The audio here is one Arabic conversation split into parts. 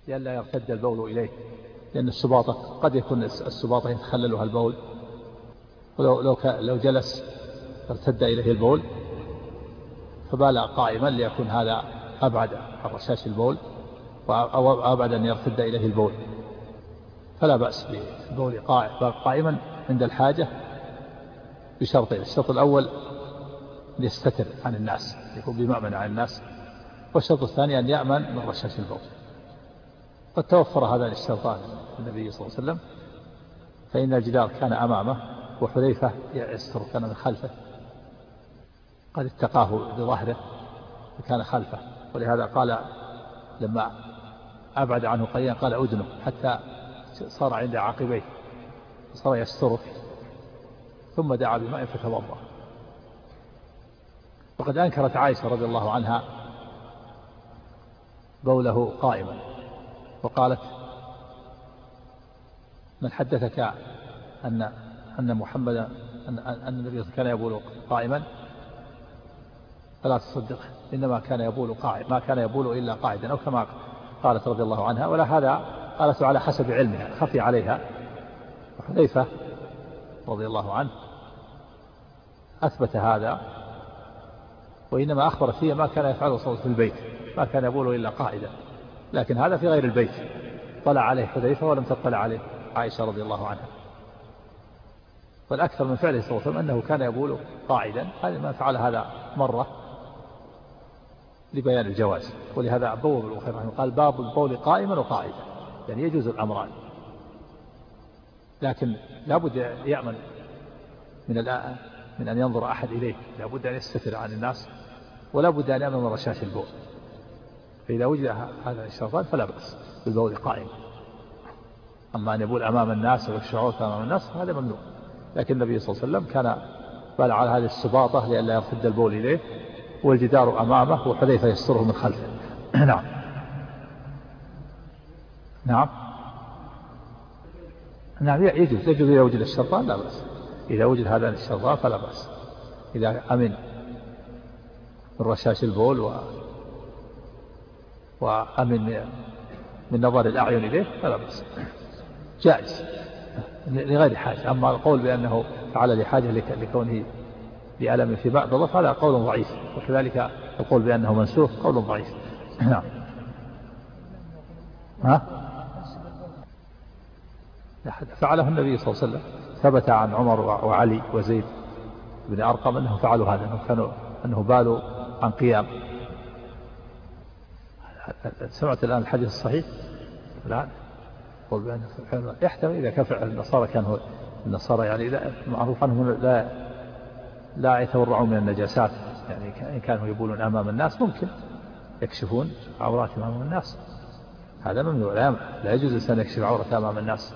لئلا يرتد البول إليه، لأن السباطة قد يكون السباطة يتخللها البول، ولو جلس ارتد إليه البول، فبال قائما ليكون هذا أبعد عن رشاش البول أو أبعد أن يرتد إليه البول، فلا بأس بالبول قائما عند الحاجة بشرطين: الشرط الأول يستتر عن الناس، يكون بمأمن عن الناس، والشرط الثاني أن يأمن من رشاش البول. قد توفر هذان الشرطان النبي صلى الله عليه وسلم، فإن الجدار كان أمامه وحذيفة يستر كان من خلفه، قد اتقاه بظهره وكان خلفه، ولهذا قال لما أبعد عنه قليلا قال أدنه حتى صار عند عاقبيه، صار يستره، ثم دعا بماء فتوضأ. وقد أنكرت عائشة رضي الله عنها بوله قائما، وقالت: من حدثك أن محمدا أن النبي كان يبول قائما فلا تصدقه، إنما كان يبول قاعد، ما كان يبول إلا قاعدا، أو كما قالت رضي الله عنها. ولا هذا قالت على حسب علمها، خفي عليها. وحذيفة رضي الله عنه أثبت هذا، وإنما أخبرت فيه ما كان يفعله صلى الله عليه وسلم في البيت، ما كان يبول إلا قاعدا، لكن هذا في غير البيت طلع عليه حذيفة ولم تطلع عليه عائشة رضي الله عنها. والأكثر من فعله صلى الله عليه وسلم أنه كان يبول قاعدا، هذا ما فعل هذا مرة لبيان الجواز. ولهذا بوب البخاري رحمه الله قال: باب البول قائما وقاعدا، يعني يجوز الأمران، لكن لابد يأمن من أن ينظر أحد إليه، لابد أن يستتر عن الناس، ولا بد أن يأمن من رشاش البول. فإذا وجد هذا الشرطان فلا بأس بالبول قائما. أما أن يبول أمام الناس والشعور أمام الناس هذا ممنوع. لكن النبي صلى الله عليه وسلم كان بال على هذه السباطة لئلا يرتد البول إليه، والجدار أمامه وحذيفة يستره من خلفه. نعم نعم نعم، يجوز إذا وجد الشرطان لا بأس، إذا وجد هذان الشرطان فلا بأس، إذا أمن من رشاش البول وأمن من نظر الأعين إليه فلا بأس، جائز لغير حاجة. أما القول بأنه فعل لحاجة لكونه لألم في بعض هذا قول ضعيف، وكذلك القول بأنه منسوخ قول ضعيف. نعم. فعله النبي صلى الله عليه وسلم، ثبت عن عمر وعلي وزيد بن أرقم أنهم فعلوا هذا، أنه بالوا عن قيام. سمعت الآن الحديث الصحيح الآن قول بأنه يحتمل إذا كان فعل النصارى، كان النصارى يعني معروف عنهم لا يتورعون من النجاسات، يعني إن كانوا يبولون أمام الناس ممكن يكشفون عوراتهم أمام الناس، هذا ممنوع، لا يجوز الإنسان يكشف عورته أمام الناس.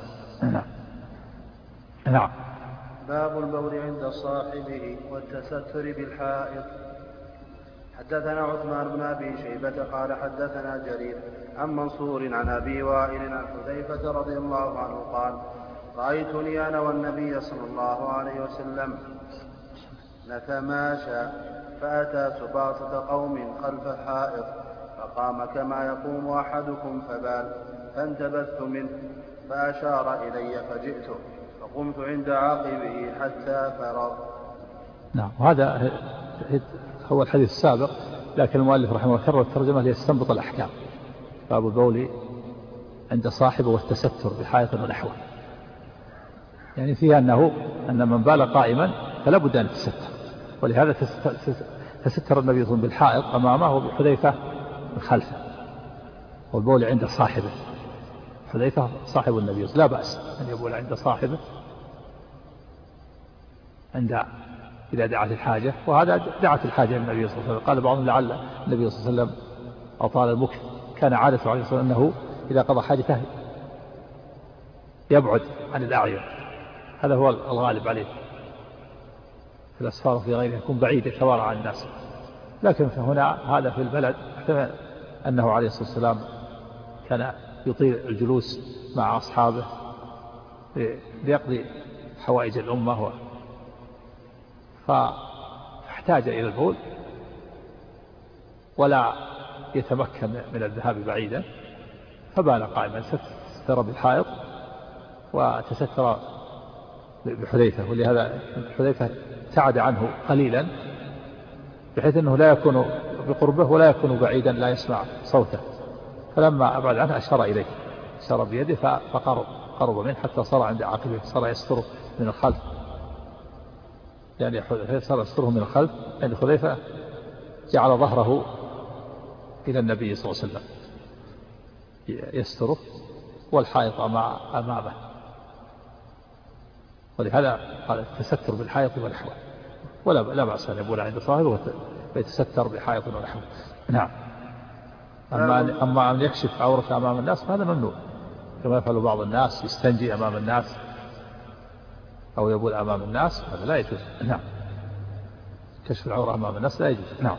نعم. باب البول عند صاحبه والتستر بالحائط. حدثنا عثمان بن أبي شيبة قال حدثنا جرير عن منصور عن أبي وائل عن حذيفة رضي الله عنه قال: رأيتني أنا والنبي صلى الله عليه وسلم نتماشى، فأتى سباطة قوم خلف حائط، فقام كما يقوم أحدكم فبال، فانتبذت منه فأشار إلي فجئته، فقمت عند عاقبه حتى فرغ. نعم، وهذا هو الحديث السابق، لكن المؤلف رحمه الله كرر الترجمة ليستنبط الأحكام. باب البول عند صاحبه والتستر بحائط ونحوه، يعني فيها أن من بال قائما فلا بد أن يتستر، ولهذا تستر النبي صلى الله عليه وسلم بالحائط أمامه وبحذيفة من خلفه. والبول عند صاحبه، حذيفة صاحب النبي لا بأس أن يبول عند صاحبه إذا دعت الحاجة، وهذا دعت الحاجة للنبي صلى الله عليه وسلم. قال بعضهم لعل النبي صلى الله عليه وسلم أطال المكث، كان عادته عليه الصلاة والسلام أنه إذا قضى حاجته يبعد عن الأعين، هذا هو الغالب عليه في الأسفار وفي غيره، يكون بعيد يتوارى عن الناس. لكن هنا هذا في البلد احتمل أنه عليه الصلاة والسلام كان يطيل الجلوس مع أصحابه ليقضي حوائج الأمة، فاحتاج إلى البول ولا يتمكن من الذهاب بعيدا، فبال قائما، ستر بالحائط وتستر بحذيفة، ولهذا حذيفة ابتعد عنه قليلا بحيث أنه لا يكون بقربه ولا يكون بعيدا لا يسمع صوته، فلما أبعد عنه أشار إليه، أشار بيده فقرب منه حتى صار عند عقبه، صار يستره من الخلف، يعني صار يستره من الخلف، يعني حذيفة جعل ظهره إلى النبي صلى الله عليه وسلم يستره والحائط أمامه، ولهذا قال التستر بالحائط ونحوه، ولا بأس أن يبول عند صاحبه ويتستر بحائط ونحوه. نعم. أما أن يكشف عورته أمام الناس فهذا ممنوع، كما يفعل بعض الناس، يستنجي أمام الناس أو يبول أمام الناس، هذا لا يجوز. نعم، كشف العورة أمام الناس لا يجوز. نعم.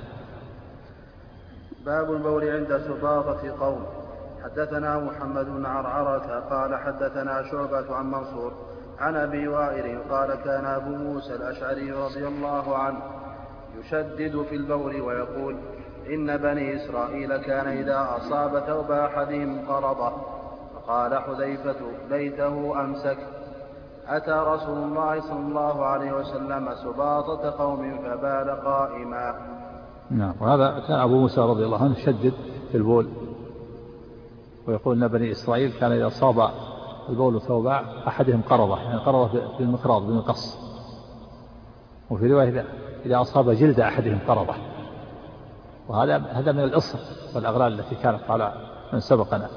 باب البول عند سباطة قوم. حدثنا محمد بن عرعرة قال حدثنا شعبة عن منصور عن أبي وائل قال كان أبو موسى الأشعري رضي الله عنه يشدد في البول ويقول إن بني إسرائيل كان إذا أصاب ثوب أحدهم قرضه، فقال حذيفة ليته أمسك. أتى رسول الله صلى الله عليه وسلم سباطة قوم فبال قائما. نعم. وهذا كان أبو موسى رضي الله عنه يشدد في البول ويقول إن بني إسرائيل كان إذا أصاب البول ثوب أحدهم قرضه، يعني قرضه بالمقراض بالمقص، وفي رواية إذا أصاب جلد أحدهم قرضه، وهذا من الإصر والأغلال التي كانت على من سبقنا،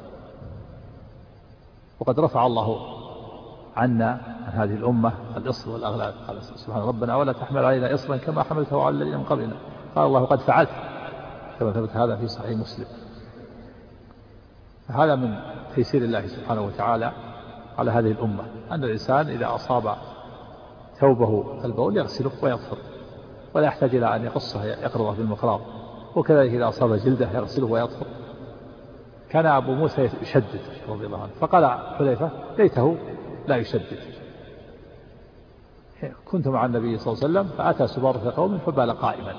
وقد رفع الله عنا عن هذه الأمة الإصر والأغلال. قال سبحانه ربنا ولا تحمل علينا إصرا كما حملته على الذين من قبلنا، قال الله قد فعلت، كما ثبت هذا في صحيح مسلم. هذا من تيسير الله سبحانه وتعالى على هذه الأمة، أن الإنسان إذا أصاب ثوبه البول يغسله ويطهر، ولا يحتاج إلى أن يقصه يقرضه بالمقراض، وكذلك إذا أصاب جلده يغسله ويطهر. كان أبو موسى يشدد رضي الله عنه، فقال حذيفة ليته لا يشدد. كنت مع النبي صلى الله عليه وسلم فأتى سباطة قوم فبال قائما،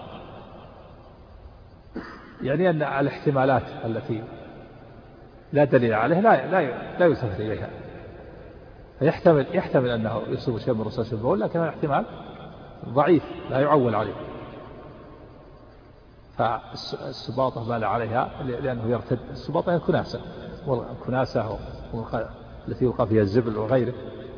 يعني أن الاحتمالات التي لا دليل عليه لا يلتفت إليها، يحتمل أنه يصيب شيء من رصاص البول، لكن الاحتمال ضعيف لا يعول عليه، فالسباطة بال عليها لأنه يرتد. السباطة هي الكناسة، والكناسة التي يلقى فيها الزبل وغيره،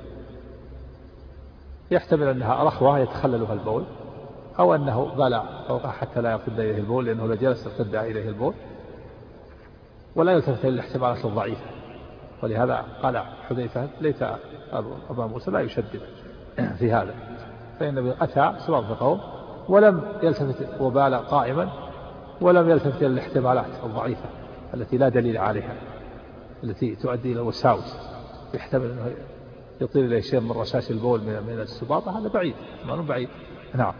يحتمل أنها رخوة يتخللها البول، أو أنه بال فوقها حتى لا يرتد إليه البول، لأنه لو جلس ارتد إليه البول، ولا يلتفت إلى الاحتمالات الضعيفة. ولهذا قال حذيفة ليت أبا موسى لا يشدد في هذا، فإن أتى سباطة قوم ولم يلتفت وبال قائما، ولم يلتفت إلى الاحتمالات الضعيفة التي لا دليل عليها، التي تؤدي إلى الوساوس، يحتمل أنه يطير إليه شيء من رشاش البول من السباطة، هذا بعيد، ما بعيد. نعم.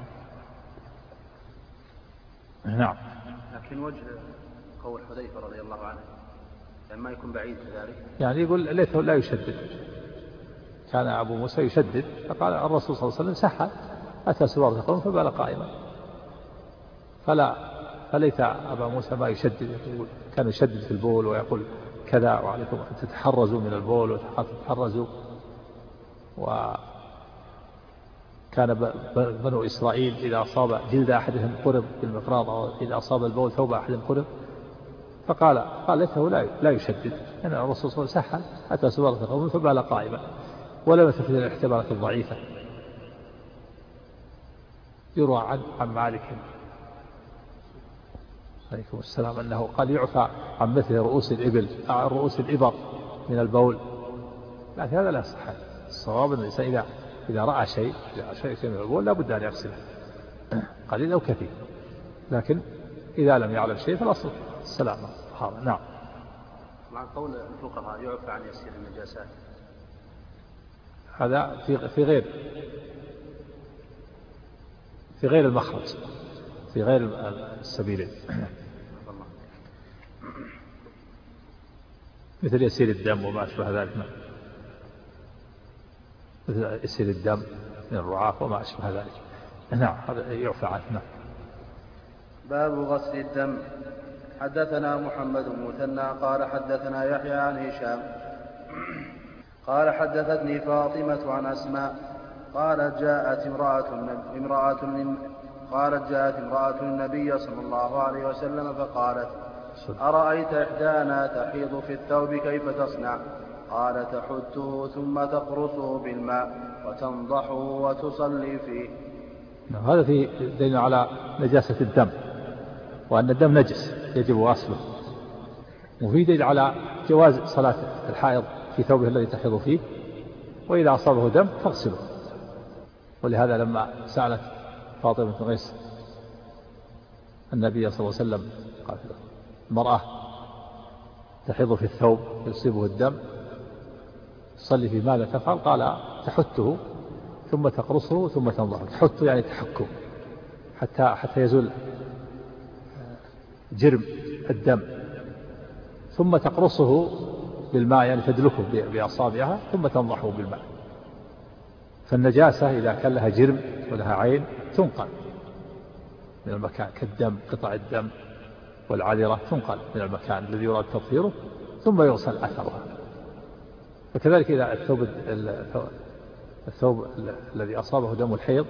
نعم. لكن وجه قول حذيفة رضي الله عنه لما يكون بعيد كذلك، يعني يقول ليته لا يشدد، كان أبو موسى يشدد، فقال الرسول صلى الله عليه وسلم سحى، أتى سباطة قوم فبال قائما، فليت أبا موسى ما يشدد، يقول كان يشدد في البول ويقول كذا وعليكم أن تتحرزوا من البول وتتحرزوا. وكان بنو إسرائيل إذا أصاب جلد أحدهم قرض بالمقراض، أو إذا أصاب البول ثوب أحدهم قرض، فقال ليته لا يشدد، أن الرسول صلى الله عليه وسلم سحى، أتى سباطة قوم فبال قائما، ولم يلتفت إلى الاحتمالات الضعيفة. يروى عن مالك عليكم السلام أنه قال يعفى عن مثل رؤوس الإبر من البول، لكن هذا لا يصح. الصواب أن الإنسان إذا رأى شيء من البول لا بد أن يغسله قليل أو كثير، لكن إذا لم يعلم شيء فالأصل السلامة. نعم. مع قول الفقهاء يعفى عن يسير النجاسات، هذا في غير المخرج، في غير السبيلين، مثل يسير الدم وما أشبه ذلك، مثل يسير الدم من الرعاة وما أشبه ذلك. نعم، هذا يعفى عنه. باب غسل الدم. حدثنا محمد بن مثنى قال حدثنا يحيى عن هشام قال حدثتني فاطمة عن أسماء قالت جاءت امرأة للنبي صلى الله عليه وسلم فقالت أرأيت إحدانا تحيض في الثوب كيف تصنع؟ قال تحته ثم تقرصه بالماء وتنضحه وتصلي فيه. هذا فيه دليل على نجاسة الدم، وأن الدم نجس يجب غسله، وفيه دليل على جواز صلاة الحائض في ثوبه الذي تحيض فيه، وإذا أصابه دم فاغسله. ولهذا لما سألت فاطمة بنت قيس النبي صلى الله عليه وسلم قال المرأة تحيض في الثوب يصيبه الدم تصلي في ماذا تفعل؟ قال تحته ثم تقرصه ثم تنضحه. تحته يعني تحكه حتى يزول جرم الدم، ثم تقرصه بالماء يعني تدلكه بأصابعها ثم تنضحه بالماء. فالنجاسة إذا كان لها جرم ولها عين تنقل من المكان كالدم، قطع الدم والعذرة تنقل من المكان الذي يراد تطهيره ثم يغسل أثرها. وكذلك إذا الثوب الذي أصابه دم الحيض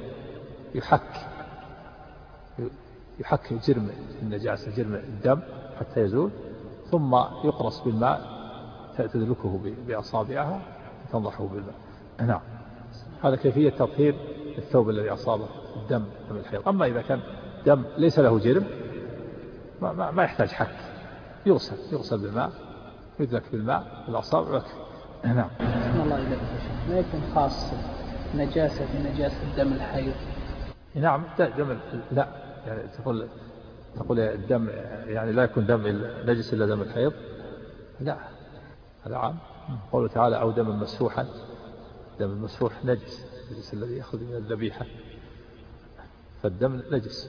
يحك جرم النجاسة جرم الدم حتى يزول، ثم يقرص بالماء تدلكه بأصابعها وتنضحه بالماء. نعم، هذا كيفية تطهير الثوب الذي أصابه دم الحيض. أما إذا كان دم ليس له جرم ما يحتاج حك، يغسل بالماء، يدلك بالماء بالأصابع ويكفي. نعم. الله إليك ما يكون خاص نجاسة الدم الحيض؟ نعم، دم لا يعني تقول الدم يعني لا يكون دم نجس إلا دم الحيض، لا هذا عام. قوله تعالى أو دم مسفوحا، دم المسفوح نجس الذي يأخذ من الذبيحة، فالدم نجس.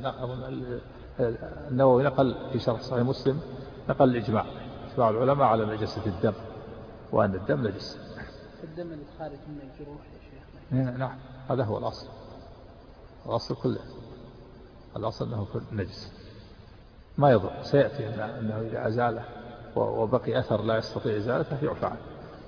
النووي نقل في شرح صحيح مسلم نقل إجماع العلماء على نجاسة الدم وأن الدم نجس. الدم الخارج من الجروح يا شيخ؟ نعم، هذا هو الأصل كله، الأصل أنه نجس ما يضر. سيأتي أنه إذا أزاله وبقي أثر لا يستطيع إزالته يعفى عنه.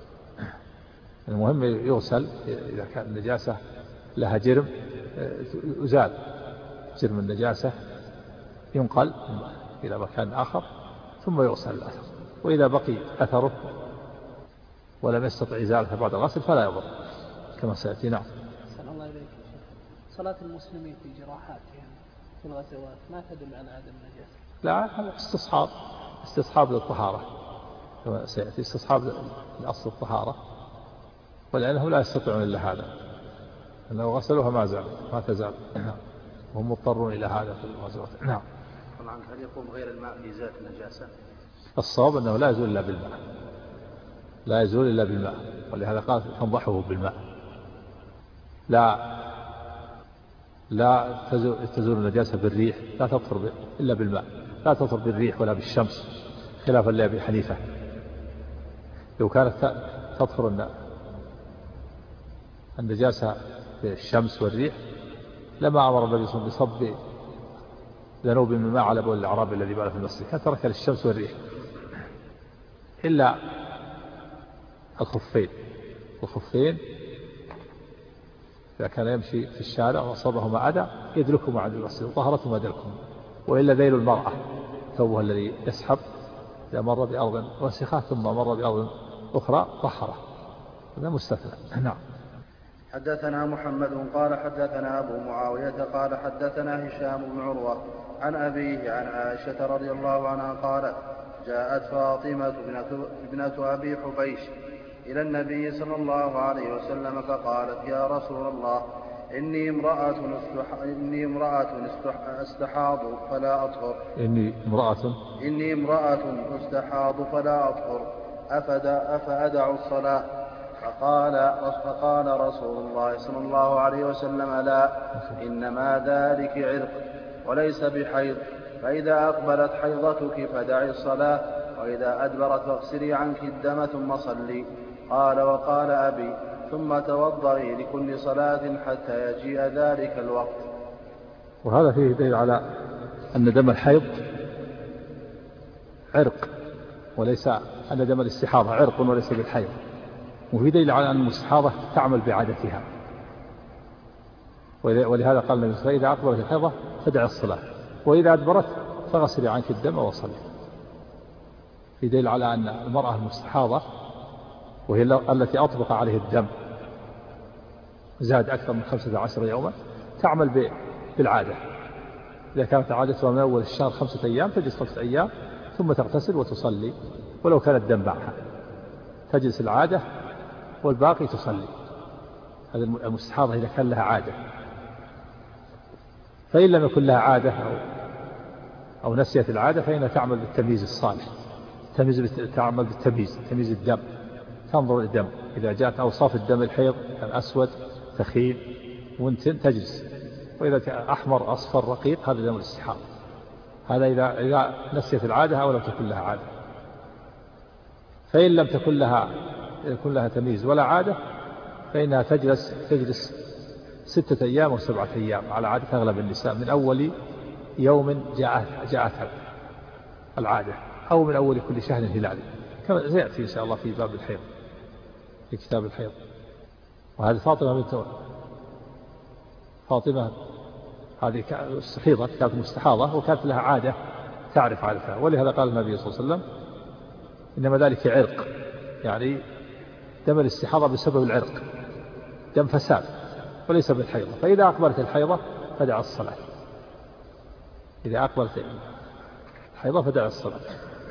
المهم يغسل إذا كان النجاسة لها جرم يزال جرم النجاسة، ينقل إلى مكان آخر ثم يغسل الأثر، وإذا بقي أثره ولم يستطع إزالته بعد الغسل فلا يضر كما سيأتي. نعم. صلى الله عليه وسلم. صلاة المسلمين في جراحاتهم في الغزوات ما تدل على عدم النجاسة؟ لا، هذا استصحاب للطهارة كما سيأتي، استصحاب لأصل الطهارة، ولأنهم لا يستطيعون إلا هذا، لو غسلوها ما تزال وهم مضطرون إلى هذا في الغزوات. نعم. طبعا هل يقوم غير الماء بإزالة النجاسة؟ الصواب أنه لا يزول إلا بالماء، ولهذا قال تنضحه بالماء. لا تزول النجاسة بالريح، لا تطهر إلا بالماء، لا تطهر بالريح ولا بالشمس خلافا لأبي حنيفة. لو كانت تطهر النجاسة بالشمس والريح لما أمر النبي صلى الله عليه وسلم بصب ذنوب من الماء على بول الأعرابي الذي بال في المسجد، كان ترك للشمس والريح إلا الخفين إذا كان يمشي في الشارع وأصابهما أذى يدلكهما عند المسجد وطهرتهما دلكهما، وإلا ذيل المرأة ثوبها الذي يسحب إذا مر بأرض وسخة ثم مر بأرض أخرى طهره، هذا مستثنى. نعم. حدثنا محمد قال حدثنا أبو معاوية قال حدثنا هشام بن عروة عن أبيه عن عائشة رضي الله عنها قالت جاءت فاطمة ابنة أبي حبيش إلى النبي صلى الله عليه وسلم فقالت يا رسول الله إني امرأة استحاض فلا أطهر. إني امرأة استحاض فلا أطهر أفأدع الصلاة؟ فقال رسول الله صلى الله عليه وسلم لا، إنما ذلك عرق وليس بحيض، فإذا أقبلت حيضتك فدعي الصلاة، وإذا أدبرت فاغسلي عنك الدم ثم صلي. قال وقال أبي ثم توضئي لكل صلاة حتى يجيء ذلك الوقت. وهذا فيه دليل على أن دم الحيض عرق وليس أن دم الاستحاضة عرق وليس بالحيض. وفي دليل على أن المستحاضة تعمل بعادتها، ولهذا قال النبي صلى الله عليه وسلم: إذا أقبلت الحيضة فدع الصلاة، وإذا أدبرت فغسلي عنك الدم وصلي. في دليل على أن المرأة المستحاضة وهي التي أطبق عليه الدم زاد أكثر من 15 يوما تعمل بالعادة. إذا كانت عادتها من أول الشهر 5 أيام تجلس 5 أيام ثم تغتسل وتصلي ولو كان الدم معها، تجلس العادة والباقي تصلي. هذه المستحاضة إذا كان لها عادة. فإن لم يكن لها عادة أو نسيت العادة فإنها تعمل بالتمييز الصالح، تعمل بالتمييز، تمييز الدم، تنظر الدم إذا جاءت أوصاف الدم الحيض كان أسود ثخين ونتن تجلس، وإذا كان أحمر أصفر رقيق هذا دم الاستحاضة. هذا إذا نسيت العادة أو لم تكن لها عادة. فإن لم تكن لها تمييز ولا عادة فإنها تجلس 6 أيام و7 أيام على عادة أغلب النساء، من أول يوم جاءتها العادة أو من أول كل شهر هلالي، كما سيأتي إن شاء الله في باب الحيض في كتاب الحيض. وهذه فاطمة هذه الصحيضة كانت مستحاضة وكانت لها عادة تعرف عادتها، ولهذا قال النبي صلى الله عليه وسلم: إنما ذلك عرق، يعني دم الاستحاضة بسبب العرق، دم فساد وليس بالحيضة. فإذا أقبلت الحيضة فدع الصلاة، إذا أقبلت الحيضة فدع الصلاة.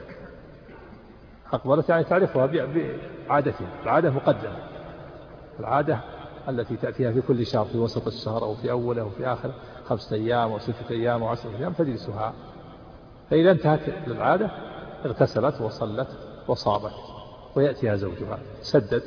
أقبلت يعني تعرفها بعادتها، العادة مقدمة، العادة التي تأتيها في كل شهر في وسط الشهر أو في أوله أو في آخره 5 أيام أو 6 أيام أو 10 أيام تجلسها. فإذا انتهت العادة اغتسلت وصلت وصامت ويأتيها زوجها سدد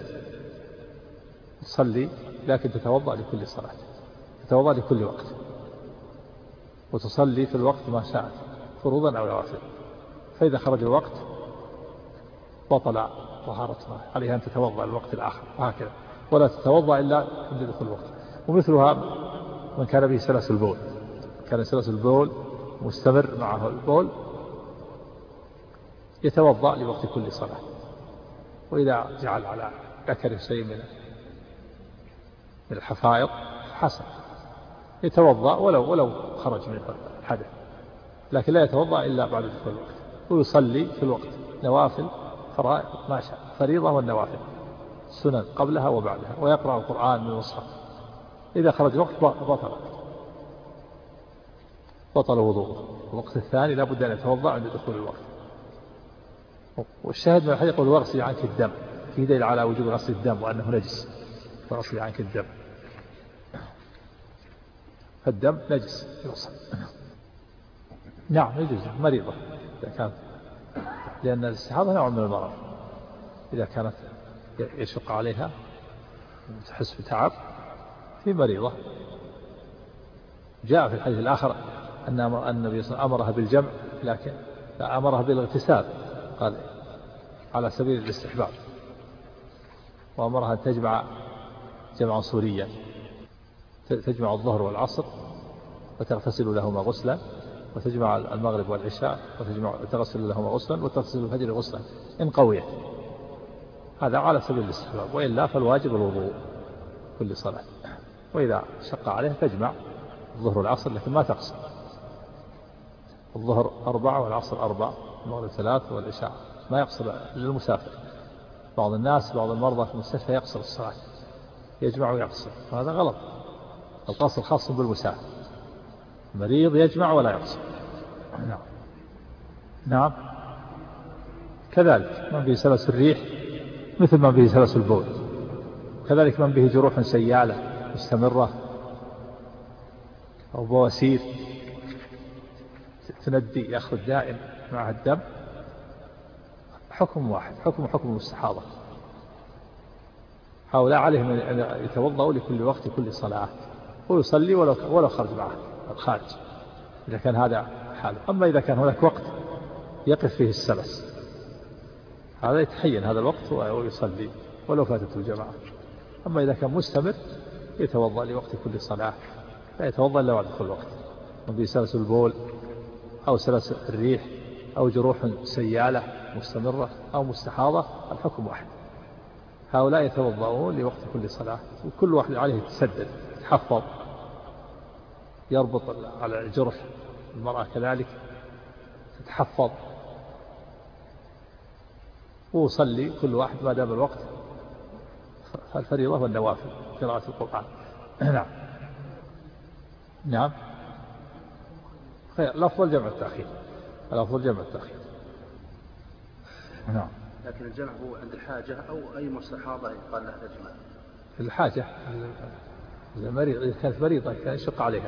تصلي، لكن تتوضأ لكل صلاة، تتوضأ لكل وقت، وتصلي في الوقت ما شاءت فروضا أو نوافل. فإذا خرج الوقت بطل طهارتها، عليها أن تتوضأ الوقت الآخر، وهكذا، ولا تتوضأ إلا عند دخول الوقت. ومثلها من كان به سلاسل البول، كان سلاسل البول مستمر معه البول يتوضأ لوقت كل صلاة. وإذا جعل على ذكر شيء من الحفائض حسن يتوضأ ولو خرج من الحدث، لكن لا يتوضأ إلا بعد دخول الوقت. ويصلي في الوقت نوافل فرائض ما شاء، فريضة والنوافل سنن قبلها وبعدها، ويقرأ القرآن من المصحف. إذا خرج وقت بطل وضوءه. الوقت الثاني لا بد أن يتوضأ عند دخول الوقت. والشاهد من الحديث يقول: واغسل عنك الدم، في دليل على وجوب غسل الدم وأنه نجس، واغسل عنك الدم، فالدم نجس يغسل. نعم يجوز مريضة إذا كانت، لأن الاستحاضة نوع من المرض، إذا كانت يشق عليها وتحس بتعب في مريضة. جاء في الحديث الآخر أن النبي صلى الله عليه وسلم أمرها بالجمع، لكن لا أمرها بالاغتسال، قال على سبيل الاستحباب، وأمرها أن تجمع جمعا صوريا، تجمع الظهر والعصر وتغتسل لهما غسلا، وتجمع المغرب والعشاء وتغسل لهما غسلا، وتغسل الفجر غسلا إن قويت. هذا على سبيل الاستحباب، وإلا فالواجب الوضوء كل صلاة. وإذا شق عليه تجمع الظهر والعصر، لكن ما تقصر. الظهر 4 والعصر 4، المغرب 3 والعشاء، ما يقصر للمسافر. بعض الناس بعض المرضى في المستشفى يقصر الصلاة، يجمع ويقصر، وهذا غلط. القصر خاص بالمسافر، مريض يجمع ولا يقصر. نعم كذلك من به سلس الريح مثل من به سلس البول، كذلك من به جروح سيالة مستمرة أو بواسير تندي يأخذ دائم مع الدم، حكم واحد، حكم المستحاضة. هؤلاء عليهم أن يتوضأوا لكل وقت كل صلاة، ويصلي ولو خرج معه الخارج إذا كان هذا حاله. أما إذا كان هناك وقت يقف فيه السلس، هذا يتحين هذا الوقت ويصلي ولو فاتته الجماعة. أما إذا كان مستمر يتوضأ لوقت كل صلاة، لا يتوضأ إلا بعد دخول الوقت. من به سلس البول أو سلس الريح أو جروح سيالة مستمرة أو مستحاضة الحكم واحد. هؤلاء يتوضؤون لوقت كل صلاة، وكل واحد عليه يتسدد يتحفظ، يربط على الجرح، المرأة كذلك تتحفظ، وصلي كل واحد ما دام الوقت الفريضة والنوافل قراءة القرآن. نعم نعم خير. الأفضل جمع التأخير، الأفضل جمع التأخير. نعم. لكن الجمع هو عند الحاجة أو أي مستحاضة يقال لها تجمع؟ الحاجة، إذا كانت مريضة كان يشق عليها،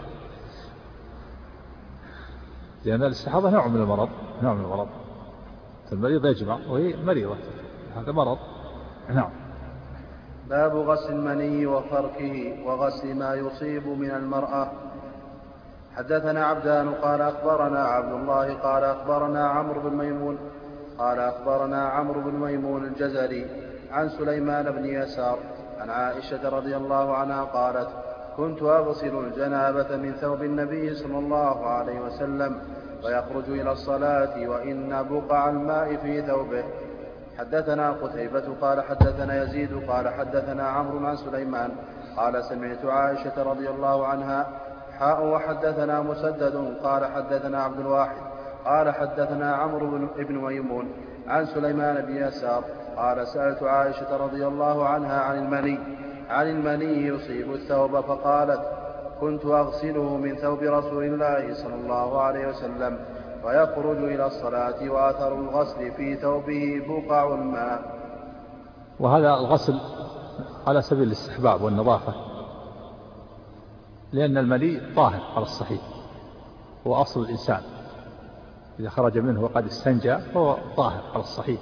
لأن الاستحاضة نوع من المرض، نوع من المرض. المريض يجمع وهي مريضة، هذا مرض. نعم. باب غسل المني وفركه وغسل ما يصيب من المرأة. حدثنا عبدان قال أخبرنا عبد الله قال أخبرنا عمرو بن ميمون قال أخبرنا عمرو بن ميمون الجزري عن سليمان بن يسار عن عائشة رضي الله عنها قالت: كنت أغسل الجنابة من ثوب النبي صلى الله عليه وسلم ويخرج إلى الصلاة وإن بقع الماء في ثوبه. حدثنا قتيبة قال حدثنا يزيد قال حدثنا عمرو عن سليمان قال سمعت عائشة رضي الله عنها وحدثنا مسدد قال حدثنا عبد الواحد قال حدثنا عمرو بن ميمون عن سليمان بن يسار قال سألت عائشة رضي الله عنها عن المني يصيب الثوب فقالت: كنت أغسله من ثوب رسول الله صلى الله عليه وسلم ويخرج إلى الصلاة وأثر الغسل في ثوبه بقع الماء. وهذا الغسل على سبيل الاستحباب والنظافة، لأن المني طاهر على الصحيح، هو أصل الإنسان، إذا خرج منه وقد استنجى فهو طاهر على الصحيح.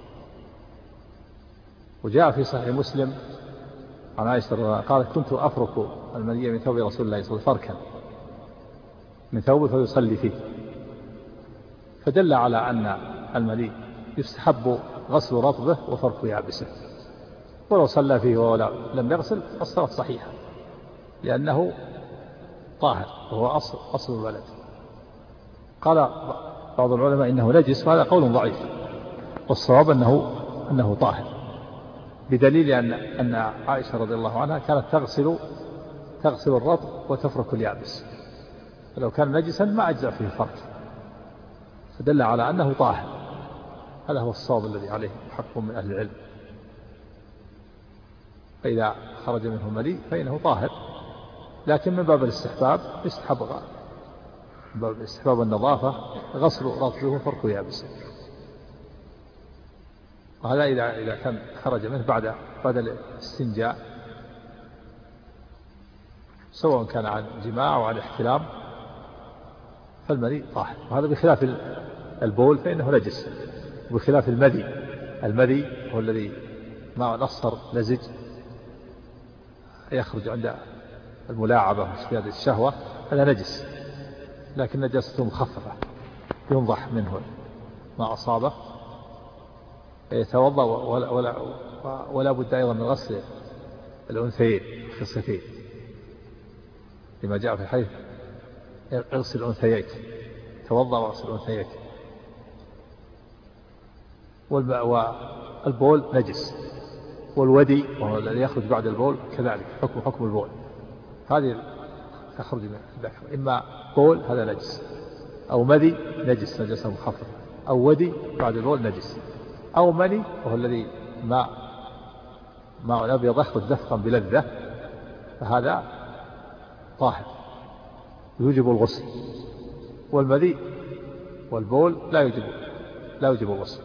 وجاء في صحيح مسلم عن عائشة قالت: كنت أفرك المني من ثوب رسول الله صلى الله عليه وسلم فركا من ثوبه فيصلي فيه، فدل على أن المني يستحب غسل رطبه وفرك يابسه، ولو صلى فيه ولم يغسل الصلاة صحيحة، لأنه طاهر وهو أصل الولد. قال بعض العلماء إنه نجس، وهذا قول ضعيف، والصواب أنه طاهر، بدليل أن عائشة رضي الله عنها كانت تغسل الرطب وتفرك اليابس، فلو كان نجسا ما أجزأ فيه الفرك، فدل على أنه طاهر. هذا هو الصواب الذي عليه حق من أهل العلم. فإذا خرج منه ملي فإنه طاهر، لكن من باب الاستحباب يستحب من باب الاستحباب والنظافة غسل رطبه وفرك يابسه. وهذا إذا كان خرج منه بعد الاستنجاء، سواء كان عن جماع أو عن احتلام، فالمني طاهر. وهذا بخلاف البول فإنه نجس، وبخلاف المذي هو الذي ماء أصفر لزج يخرج عند الملاعبة واشتياد الشهوة، هذا نجس، لكن نجاسته مخففة ينضح منه ما أصابه، يتوضأ ولا بد أيضا من غسل الأنثيين الخصيتين، لما جاء في الحديث: اغسل أنثييك، توضأ واغسل أنثييك. والبول نجس، والودي وهو الذي يخرج بعد البول كذلك حكم البول، هذه تخرج من الذكر، إما بول هذا نجس، أو مذي نجس نجاسة مخففة، أو ودي بعد البول نجس، أو مني وهو الذي ماء أبيض يخرج دفقا بلذة، فهذا طاهر يوجب الغسل. والمذي والبول لا يوجب الغسل.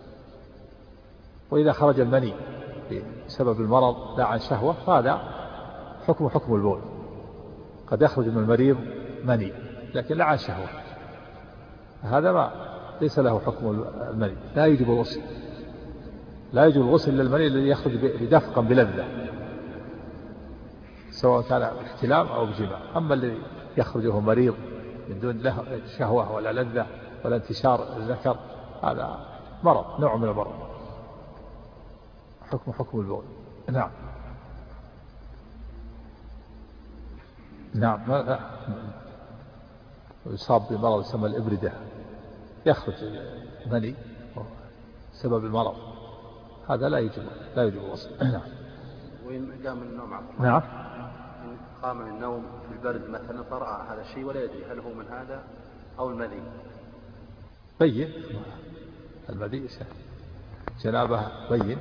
وإذا خرج المني بسبب المرض لا عن شهوة فهذا حكم البول، قد يخرج من المريض مني لكن لا عن شهوة، هذا ليس له حكم المني، لا يجب الغسل، لا يجب الغسل للمني الذي يخرج بدفقا بلذة، سواء كان احتلام أو بجماع. أما الذي يخرجه مريض من دون له شهوة ولا لذة ولا انتشار الذكر، هذا مرض، نوع من المرض، حكم البول. نعم نعم. يصاب بمرض يسمى الإبردة، يخرج مني سبب المرض، هذا لا يجب الغسل. نعم. وإن قام من النوم نعم. إن قام من النوم في البرد مثلا فرأى هذا الشيء ولا يدري هل هو من هذا أو المذي، بين المذي جنابه بين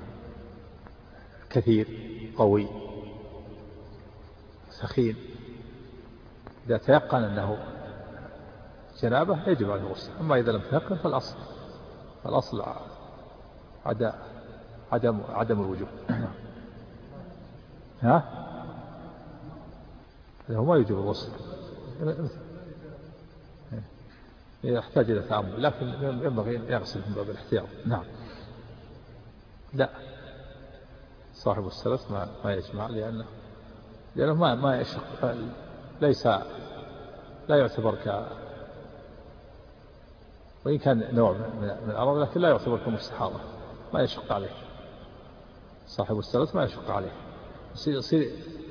كثير قوي سخين، إذا تيقن أنه جنابه يجب عليه الغسل. أما إذا لم تيقن فالأصل عدم الوجوب. ها؟ هو ما يجب الغسل، يحتاج إلى تأمل، لكن ينبغي أن يغسل من باب الاحتياط. نعم. لا، صاحب السلس ما يجمع لأنه ما يشق، لا يعتبر وإن كان نوع من الأمر لكن لا يعتبر كمستحاضة، ما يشق عليه. صاحب السلس ما يشق عليه، يصير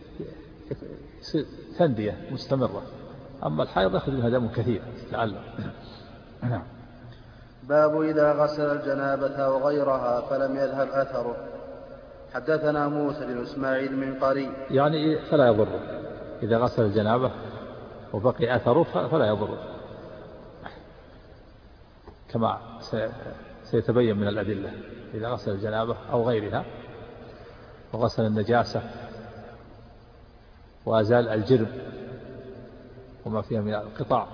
تندية مستمرة. أما الحائض يأخذ منها دم كثير لعله. نعم. باب إذا غسل الجنابة وغيرها فلم يذهب أثره. حدثنا موسى بن إسماعيل المنقري يعني فلا يضره إذا غسل الجنابة وبقي أثره فلا يضره، كما سيتبين من الأدلة. إذا غسل الجنابة أو غيرها وغسل النجاسة وأزال الجرم وما فيها من القطاع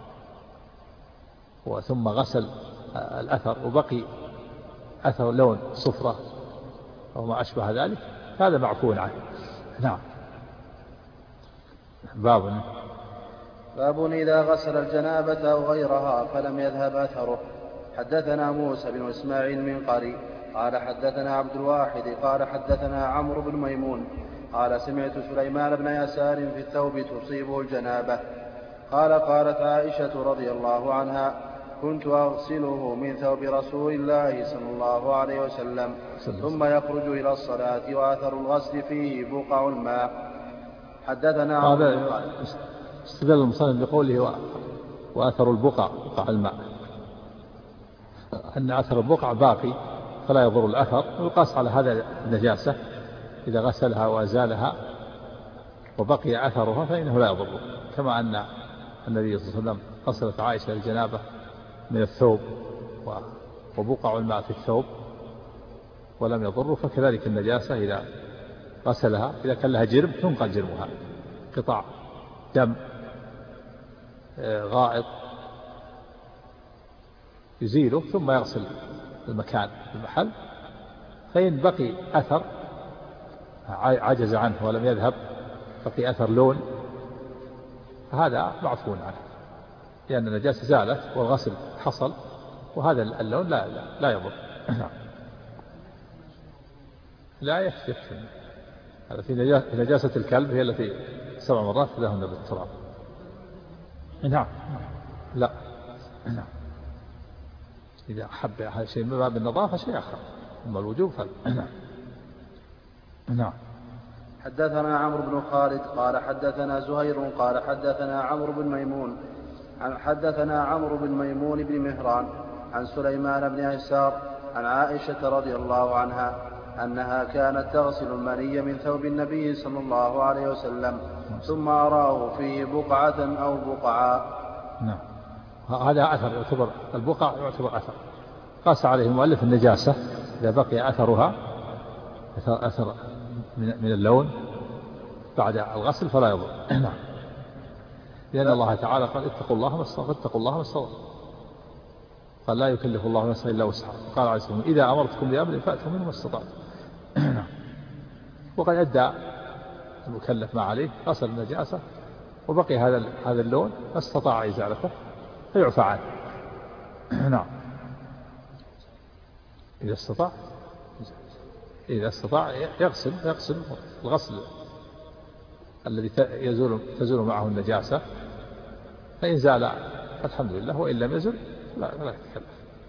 ثم غسل الأثر وبقي أثر لون صفرة أو ما أشبه ذلك، هذا معفو عنه. نعم. باب إذا غسل الجنابة أو غيرها فلم يذهب أثره. حدثنا موسى بن إسماعيل المنقري قال حدثنا عبد الواحد قال حدثنا عمرو بن ميمون قال سمعت سليمان بن يسار في الثوب تصيبه الجنابة قال قالت عائشة رضي الله عنها كنت أغسله من ثوب رسول الله صلى الله عليه وسلم ثم يخرج إلى الصلاة وأثر الغسل فيه بقع الماء. حدثنا هذا استدل المصنف بقوله وأثر بقع الماء، أن أثر البقع باقي فلا يضر الأثر، ويقاس على هذا النجاسة إذا غسلها وأزالها وبقي أثرها فإنه لا يضر، كما أن النبي صلى الله عليه وسلم غسلت عائشة الجنابة من الثوب وبقع الماء في الثوب ولم يضر، فكذلك النجاسة إذا غسلها إذا كان لها جرم تنقل جرمها، قطع دم غائط يزيله ثم يغسل المكان المحل، فإن بقي أثر عجز عنه ولم يذهب بقي أثر لون فهذا معفو عنه، لأن النجاسة زالت والغسل حصل وهذا اللون لا يضر. لا يكفي. هذا في نجاسة الكلب هي التي 7 مرات تدهن بالتراب. نعم. لا. نعم. إذا حب هذا شيء من باب النظافة شيء آخر، أما الوجوب فلا. نعم. حدثنا عمرو بن خالد قال حدثنا زهير قال حدثنا عمرو بن ميمون بن مهران عن سليمان بن يسار عن عائشة رضي الله عنها أنها كانت تغسل المني من ثوب النبي صلى الله عليه وسلم ثم أراه فيه بقعة أو بقعا. نعم. هذا أثر يعتبر البقع يعتبر أثر، قاس عليه المؤلف النجاسة إذا بقي أثرها أثر من اللون بعد الغسل فلا يضر. نعم. لأن الله تعالى قال اتقوا الله ما استطعتم، قال لا يكلف الله نفسا إلا وسعها، قال عليه الصلاة والسلام إذا أمرتكم بأمر فأتوا منه ما استطعتم. وقد أدى المكلف ما عليه، غسل النجاسة وبقي هذا اللون ما استطاع إزالته فيعفى عنه. نعم. إذا استطاع يغسل الغسل الذي تزول معه النجاسة، فإن زال الحمد لله، وإن لم يزل لا يتكلف.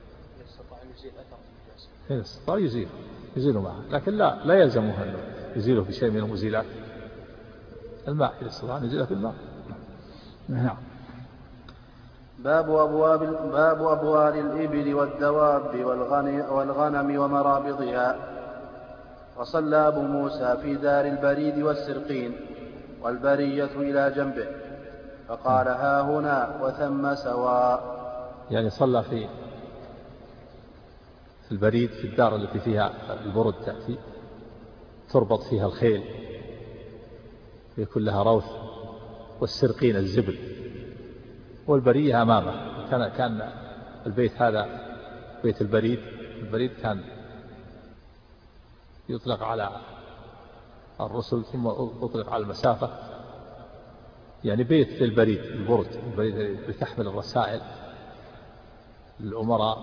إذا استطاع يزيل معه، لكن لا يلزمه أنه يزيله بشيء من المزيلات. الماء إذا استطاع يزيله بالماء. نعم. باب أبوال الإبل والدواب والغنم ومرابضها. وصلى أبو موسى في دار البريد والسرقين والبرية إلى جنبه فقال: ها هنا وثم سواء. يعني صلى في البريد، في الدار التي فيها البرد تأتي تربط فيها الخيل يكون لها روث، والسرقين الزبل، والبرية أمامه. كان البيت هذا بيت البريد. البريد كان يطلق على الرسل ثم يطلق على المسافة، يعني بيت البريد، البرد، البريد اللي تحمل الرسائل للأمراء.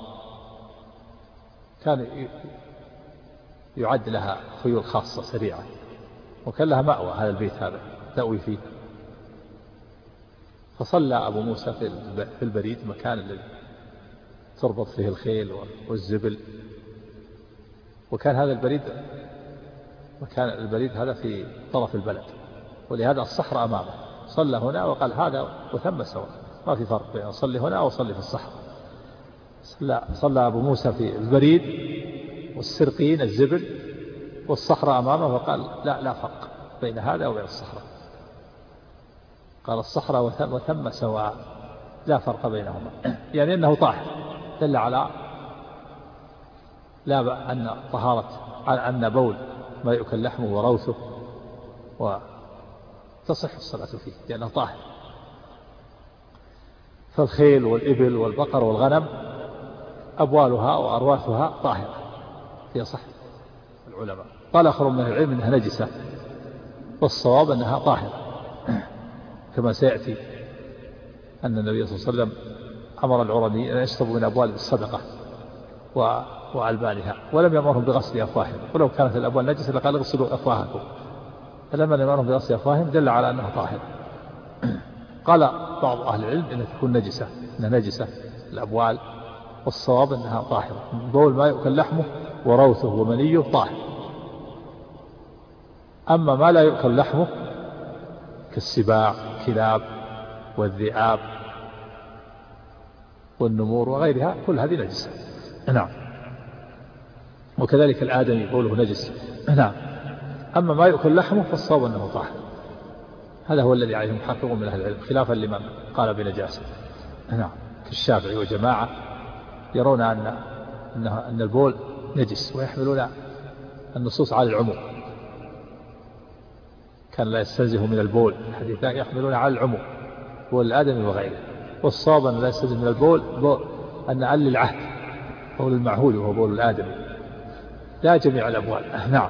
كان يعد لها خيول خاصة سريعة، وكان لها مأوى هذا البيت هذا تأوي فيه. فصلى أبو موسى في البريد، مكان الذي تربط فيه الخيل والزبل. وكان هذا البريد هذا في طرف البلد، ولهذا الصحراء أمامه. صلى هنا وقال هذا وثم سواء، ما في فرق بين أصلي هنا أو أصلي في الصحراء. صلى أبو موسى في البريد والسرقين الزبل والصحراء أمامه، وقال لا فرق بين هذا وبين الصحراء. قال الصحراء وثم سواء، لا فرق بينهما، يعني أنه طاهر. دل على لا أن طهارة، أن بول ما يؤكل لحمه وروثه وتصح الصلاة فيه لأنه طاهر. فالخيل والإبل والبقر والغنم أبوالها وأرواثها طاهرة في صح العلماء. قال آخر من العلم أنها نجسة، والصواب أنها طاهرة، كما سيأتي أن النبي صلى الله عليه وسلم أمر العرني أن يشربوا من أبوال الصدقة وألبانها، ولم يأمرهم بغسل أفواههم، ولو كانت الأبوال نجسة لقال اغسلوا أفواهكم، فلما لم يأمرهم بغسل أفواههم دل على أنها طاهرة. قال بعض أهل العلم أنها تكون نجسة، أنها نجسة الأبوال، والصواب أنها طاهرة. بول ما يؤكل لحمه وروثه ومنيه طاهر. أما ما لا يؤكل لحمه كالسباع الكلاب والذئاب والنمور وغيرها، كل هذه نجسة. نعم. وكذلك الآدمي بوله نجس. نعم. أما ما يؤكل لحمه فالصواب أنه طاهر. هذا هو الذي عليه محققون من أهل العلم، خلافا لمن قال بنجاسة. نعم. كالشافعي وجماعة يرون أن البول نجس، ويحملون النصوص على العموم. كان لا يستنزه من البول، الحديثان يحملون على العموم، بول الآدمي وغيره. والصواب أن لا يستنزه من البول أن علل العهد، بول المعهود وهو بول الآدمي، لا جميع الأبوال. نعم.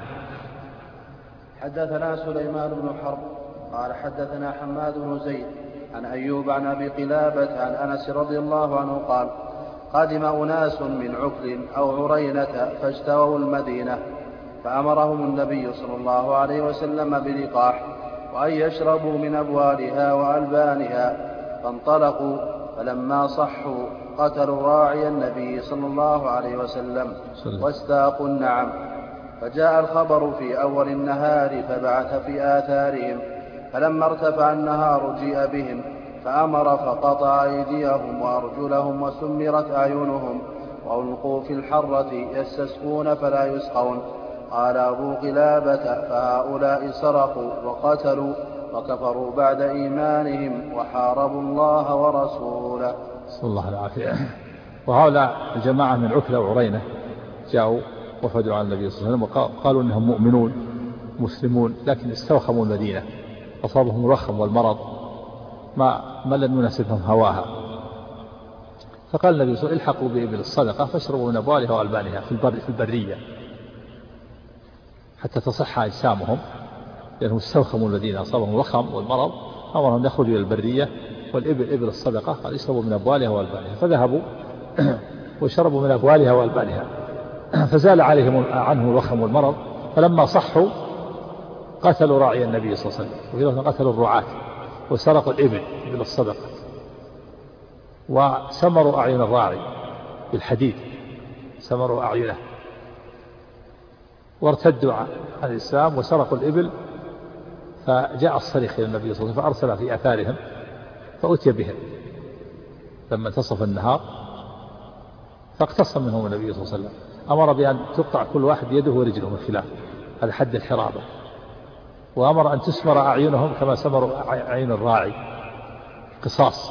حدثنا سليمان بن حرب قال حدثنا حماد بن زيد عن أيوب عن أبي قلابة عن أنس رضي الله عنه قال: قدم أناس من عكل أو عرينة فاجتووا المدينة، فأمرهم النبي صلى الله عليه وسلم بلقاح، وأن يشربوا من أبوالها وألبانها، فانطلقوا، فلما صحوا قتلوا راعي النبي صلى الله عليه وسلم واستاقوا النعم. فجاء الخبر في أول النهار فبعث في آثارهم، فلما ارتفع النهار جيء بهم، فأمر فقطع أيديهم وأرجلهم وسمرت أعينهم، وألقوا في الحرة يستسقون فلا يسقون. قال أبو قلابة: فهؤلاء سرقوا وقتلوا وكفروا بعد إيمانهم وحاربوا الله ورسوله. صلى الله العافية. وهؤلاء الجماعة من عكلة وعرينة جاءوا وفدوا على النبي صلى الله عليه وسلم وقالوا إنهم مؤمنون مسلمون، لكن استوخموا المدينة، أصابهم الوخم والمرض ما لم يناسبهم هواها. فقال النبي صلى الله عليه وسلم: الحقوا بإبل الصدقة فاشربوا من أبوالها وألبانها في البرية حتى تصح أجسامهم، لأنهم استوخموا المدينة، أصابهم الوخم والمرض، أمرهم يخرجوا إلى البرية، والإبل إبل الصدقة قال يشربوا من أبوالها وألبانها. فذهبوا وشربوا من أبوالها وألبانها، فزال عنهم الوخم والمرض. فلما صحوا قتلوا راعي النبي صلى الله عليه وسلم، وفي لفظ قتلوا الرعاة، وسرقوا الإبل إبل الصدقة، وسمروا أعين الراعي بالحديد، سمروا أعينه، وارتدوا عن الإسلام وسرقوا الإبل. فجاء الصريخ إلى النبي صلى الله عليه وسلم فأرسل في آثارهم فأتي بهم، لما انتصف النهار فاقتص منهم النبي صلى الله عليه وسلم، أمر بأن تقطع كل واحد يده ورجله من خلاف، هذا حد الحرابة. وأمر أن تسمر أعينهم كما سمر أعين الراعي، قصاص.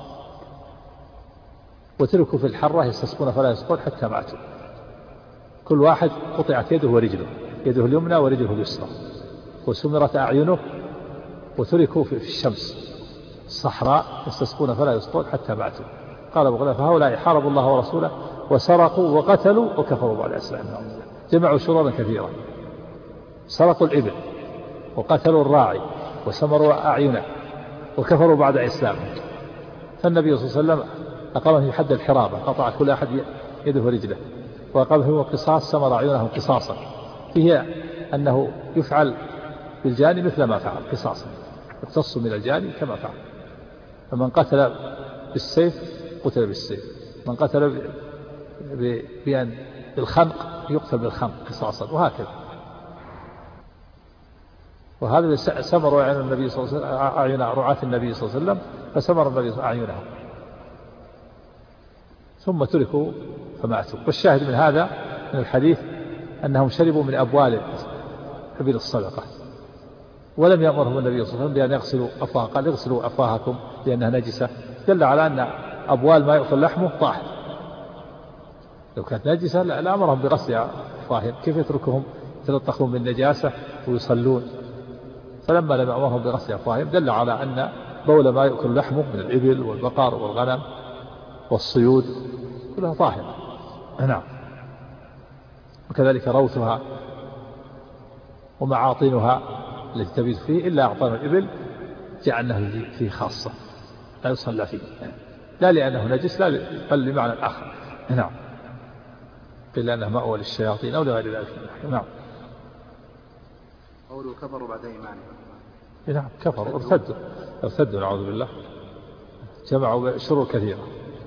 وتركوا في الحرة يستسقون فلا يسقون حتى ماتوا، كل واحد قطعت يده ورجله، يده اليمنى ورجله اليسرى، وسمرت أعينه، وتركوا في الشمس الصحراء يستسقون فلا يسقون حتى ماتوا. قال أبو غلام فهؤلاء حاربوا الله ورسوله وسرقوا وقتلوا وكفروا بعد إسلامهم، جمعوا شرورا كثيرا، سرقوا الإبل وقتلوا الراعي وسمروا أعينه وكفروا بعد إسلامهم. فالنبي صلى الله عليه وسلم أقامهم في حد الحرابة، قطع كل أحد يده ورجله، وأقامهم قصاص، سمر أعينهم قصاصا، فيه أنه يفعل بالجاني مثل ما فعل قصاصا، يقتص من الجاني كما فعل. فمن قتل بالسيف قتل بالسيف، من قتل بالخنق يقتل بالخنق قصاصا، وهكذا. وهذا سمر أعين النبي صلى الله عليه وسلم، أعين رعاة النبي صلى الله عليه وسلم، فسمر النبي أعينهم ثم تركوا فماتوا. والشاهد من هذا من الحديث أنهم شربوا من أبوال حبيل الصدقة، ولم يأمرهم النبي صلى الله عليه وسلم بأن يغسلوا أفواه، قال اغسلوا أفواهكم لأنها نجسة، دل على أن أبوال ما يأكل لحمه طاهر. لو كانت نجسة لا أمرهم بغسل أفواههم، كيف يتركهم يتلطخون بالنجاسة ويصلون؟ فلما لم يأمرهم بغسل أفواههم دل على أن بول ما يأكل لحمه من الإبل والبقر والغنم والصيود كلها طاهرة. نعم. وكذلك روثها ومعاطنها التي تبيت فيه، إلا أعطانا الإبل جعلناه فيه خاصة لا يصلى فيه، لا لأنه نجس، لا بل لمعنى آخر. نعم. إلا أنه مأوى للشياطين أو لغير ذلك. نعم. قولوا كفروا بعد إيمانهم. نعم كفروا، ارتدوا نعوذ بالله، جمعوا شرور كثيرة،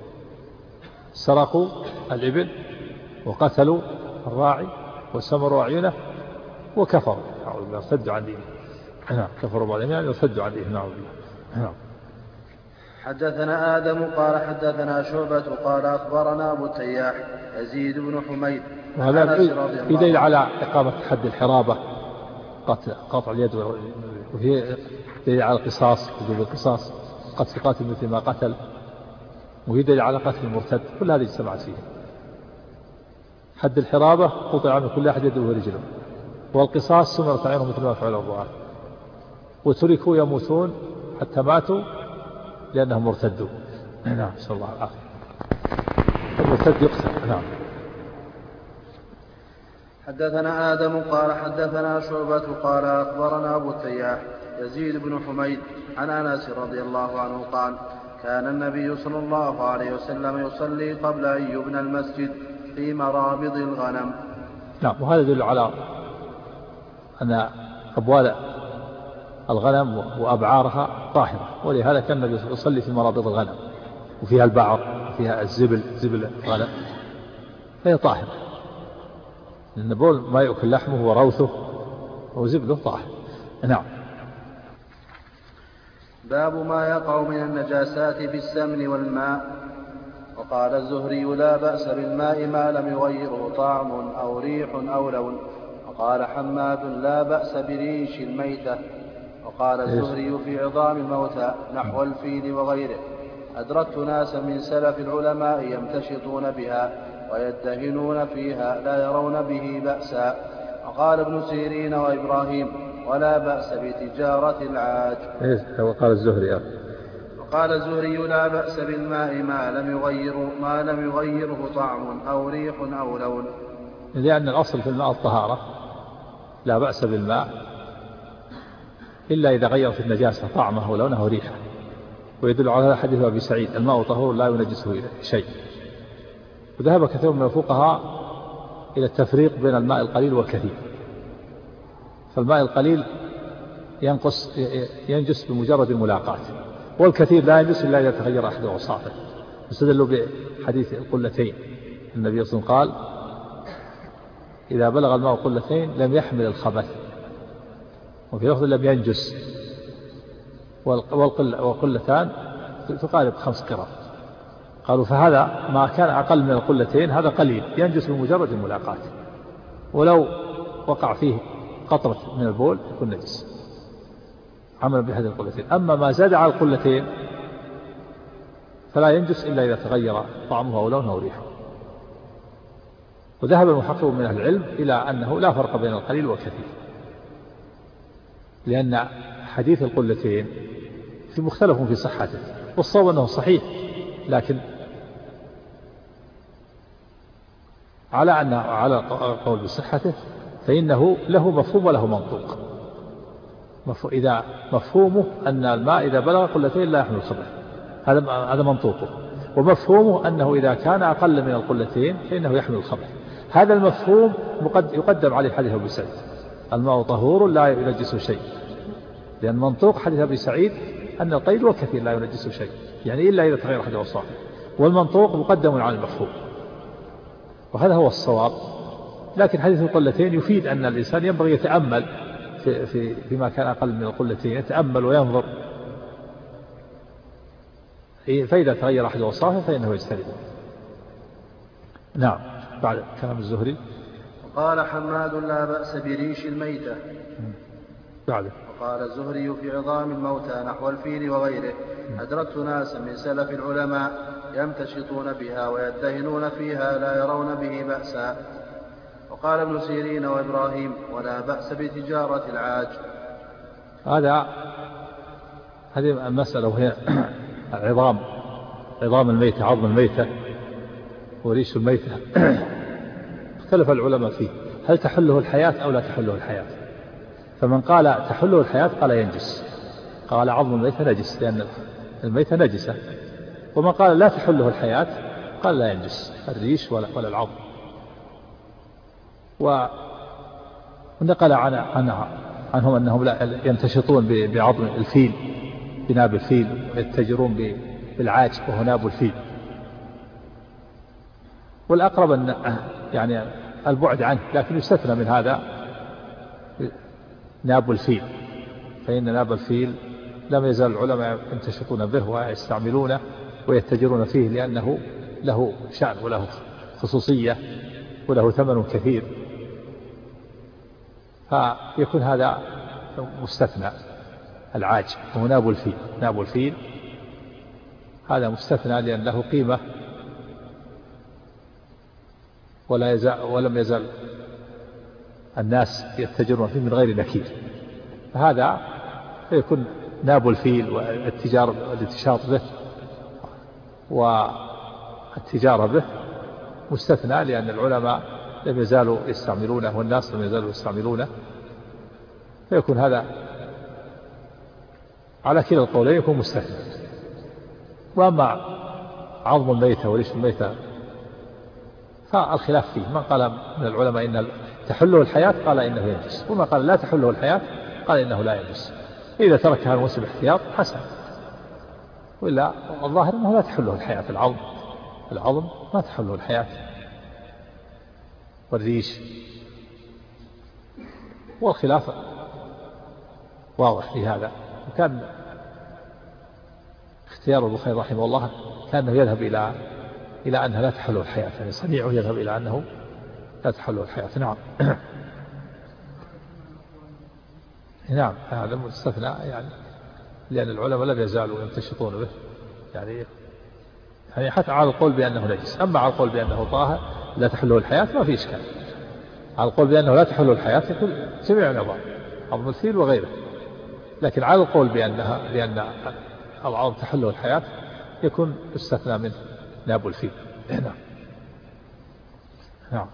سرقوا الإبل وقتلوا الراعي وسمروا أعينه وكفروا نعوذ بالله، ارتدوا عن دينهم. نعم كفروا بعد إيمانهم وارتدوا عن دينهم نعوذ بالله. نعم. حدثنا آدم قال حدثنا شعبة قال أخبرنا أبو التياح يزيد بن حميد. وهذا في دليل على إقامة حد الحرابة، قطع اليد، وفي دليل على القصاص، وجوب القصاص، قتل مثل ما قتل، وفي دليل على قتل المرتد، كل هذه اجتمعت فيه. حد الحرابة قطع من كل أحد يده ورجله، والقصاص سمرت عينهم مثل ما فعل الرعاة، وتركوا يموتون حتى ماتوا لأنهم مرتدوا. نعم نسأل الله العافية. المرتد يقتل. نعم. حدثنا آدم قال حدثنا شعبة قال أخبرنا أبو التياح يزيد بن حميد عن أنس رضي الله عنه قال كان النبي صلى الله عليه وسلم يصلي قبل أن يبنى المسجد في مرابض الغنم. نعم. وهذا يدل على أن أبوال الغنم وأبعارها طاهرة، ولهذا كان النبي يصلي في مرابض الغنم، وفيها البعر وفيها زبل الغنم، فهي طاهرة، لأن بول ما يأكل لحمه وروثه وزبله طاهر. نعم. باب ما يقع من النجاسات بالسمن والماء. وقال الزهري لا بأس بالماء ما لم يغيره طعم أو ريح أو لون. وقال حماد لا بأس بريش الميتة. وقال الزهري في عظام الموتى نحو الفيل وغيره. أدركت ناسا من سلف العلماء يمتشطون بها ويدهنون فيها لا يرون به بأسا. وقال ابن سيرين وإبراهيم ولا بأس بتجارة العاج. وقال الزهري وقال الزهري لا بأس بالماء ما لم يغيره طعم أو ريح أو لون، لأن الأصل في الماء الطهارة، لا بأس بالماء إلا إذا غيرت النجاسة طعمه ولونه وريحه. ويدل على هذا حديث أبي سعيد الماء طهور لا ينجسه شيء. وذهب كثير من الفقهاء إلى التفريق بين الماء القليل والكثير، فالماء القليل ينجس بمجرد الملاقاة، والكثير لا ينجس إلا إذا تغير أحد أوصافه. استدلوا بحديث القلتين، النبي صلى الله عليه وسلم قال إذا بلغ الماء قلتين لم يحمل الخبث، وفي لفظ لم ينجس، وقلتان تقارب 5 قرام، قالوا فهذا ما كان أقل من القلتين هذا قليل ينجس بمجرد الملاقاة، ولو وقع فيه قطرة من البول يكون نجس عملا بهذه القلتين. أما ما زاد على القلتين فلا ينجس إلا إذا تغير طعمه أو لونه أو ريحه. وذهب المحققون من أهل العلم إلى أنه لا فرق بين القليل والكثير، لأن حديث القلتين في مختلف في صحته، والصواب أنه صحيح، لكن على قول بصحته فإنه له مفهوم وله منطوق. إذا مفهومه أن الماء إذا بلغ قلتين لا يحمل الخبث، هذا منطوقه، ومفهومه أنه إذا كان أقل من القلتين فإنه يحمل الخبث. هذا المفهوم يقدم عليه حديث أبي سعيد الماء طهور لا ينجسه شيء، لأن منطوق حديث أبي سعيد أن القليل والكثير لا ينجسه شيء، يعني إلا إذا تغير أحد أوصافه، والمنطوق مقدم على المفهوم، وهذا هو الصواب. لكن حديث القلتين يفيد أن الإنسان ينبغي يتأمل فيما كان أقل من القلتين، يتأمل وينظر، فإذا تغير أحد أوصافه فإنه يجتنبه. نعم. بعد كلام الزهري قال حماد لا بأس بريش الميتة. بعد وقال الزهري في عظام الموتى نحو الفيل وغيره: أدركت ناسا من سلف العلماء يمتشطون بها ويدهنون فيها لا يرون به بأسا. وقال ابن سيرين وإبراهيم: ولا بأس بتجارة العاج. هذه المسألة، وهي عظام الميتة، عظم الميتة وريش الميتة، اختلف العلماء فيه هل تحله الحياة أو لا تحله الحياة. فمن قال تحله الحياة قال ينجس، قال عظم الميتة نجس لأن الميتة نجسة. ومن قال لا تحله الحياة قال لا ينجس الريش ولا العظم. ونقل عنهم أنهم لا يمتشطون بعظم الفيل، بناب الفيل، ويتجرون بالعاج وهو ناب الفيل. والأقرب أن يعني البعد عنه، لكن يستثنى من هذا ناب الفيل، فإن ناب الفيل لم يزال العلماء يمتشطون به ويستعملونه ويتجرون فيه، لأنه له شأن وله خصوصية وله ثمن كثير، فيكون هذا مستثنى. العاج هو ناب الفيل هذا مستثنى لأن له قيمة، ولم يزال الناس يتجرون فيه من غير نكير، فهذا يكون ناب الفيل والانتشاط به والتجارة به مستثنى، لأن العلماء لم يزالوا يستعملونه والناس لم يزالوا يستعملونه، فيكون هذا على كلا القولين يكون مستثنى. وأما عظم الميتة وريش الميتة فالخلاف فيه، من قال من العلماء إن تحله الحياة قال إنه ينجس، ومن قال لا تحله الحياة قال إنه لا ينجس. إذا تركها المسلم احتياط حسن، وإلا الظاهر أنه لا تحله الحياة. العظم ما تحله الحياة، والريش، والخلاف واضح في هذا. وكان اختيار البخاري رحمه الله كأنه يذهب إلى أنها لا تحله الحياة، يعني صنيعه يذهب إلى أنه لا تحله الحياة. نعم. نعم هذا مستثنى، يعني لأن العلماء لم يزالوا يمتشطون به، يعني حتى على القول بأنه نجس. أما على القول بأنه طاهر لا تحله الحياة ما في إشكال. على القول بأنه لا تحله الحياة يكون جميع العظام، عظم الفيل وغيره. لكن على القول بأن العظم تحله الحياة يكون استثنى من ناب الفيل. نعم.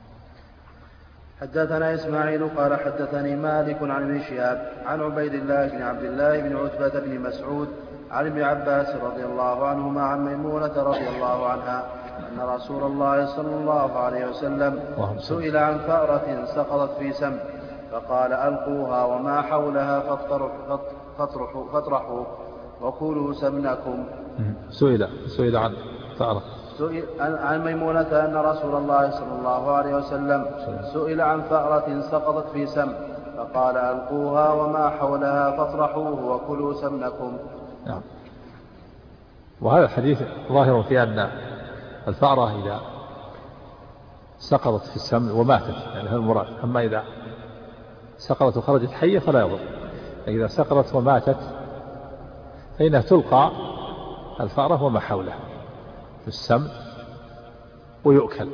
حدثنا إسماعيل قال حدثني مالك عن ابن شهاب عن عبيد الله بن عبد الله بن عتبة بن مسعود عن ابن عباس رضي الله عنهما عن ميمونة رضي الله عنها أن رسول الله صلى الله عليه وسلم سئل عن فأرة سقطت في سم فقال: ألقوها وما حولها فاطرحوا وكلوا سمنكم. سئل عن فأرة، عن ميمونة أن رسول الله صلى الله عليه وسلم سئل عن فأرة سقطت في سم فقال: ألقوها وما حولها فاطرحوه وكلوا سمنكم. نعم. وهذا الحديث ظاهر في أن الفأرة إذا سقطت في السمن وماتت يعني هذا المراد. أما إذا سقطت وخرجت حية فلا يضر. إذا سقطت وماتت فإنها تلقى الفأرة وما حولها في السمن ويؤكل.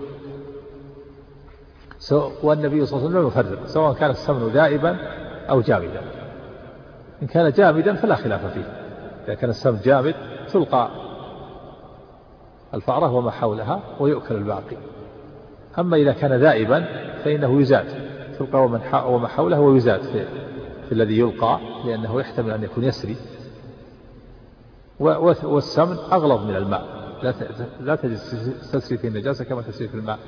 والنبي صلى الله عليه وسلم يفرق سواء كان السمن ذائبا أو جامدا. إن كان جامدا فلا خلاف فيه، إذا كان السمن جامد تلقى الفأرة وما حولها ويؤكل الباقي. أما إذا كان ذائبا فإنه يزاد، تلقى وما حوله ويزاد في الذي يلقى، لأنه يحتمل أن يكون يسري. والسمن أغلظ من الماء، لا تسري في النجاسة كما تسري في الماء،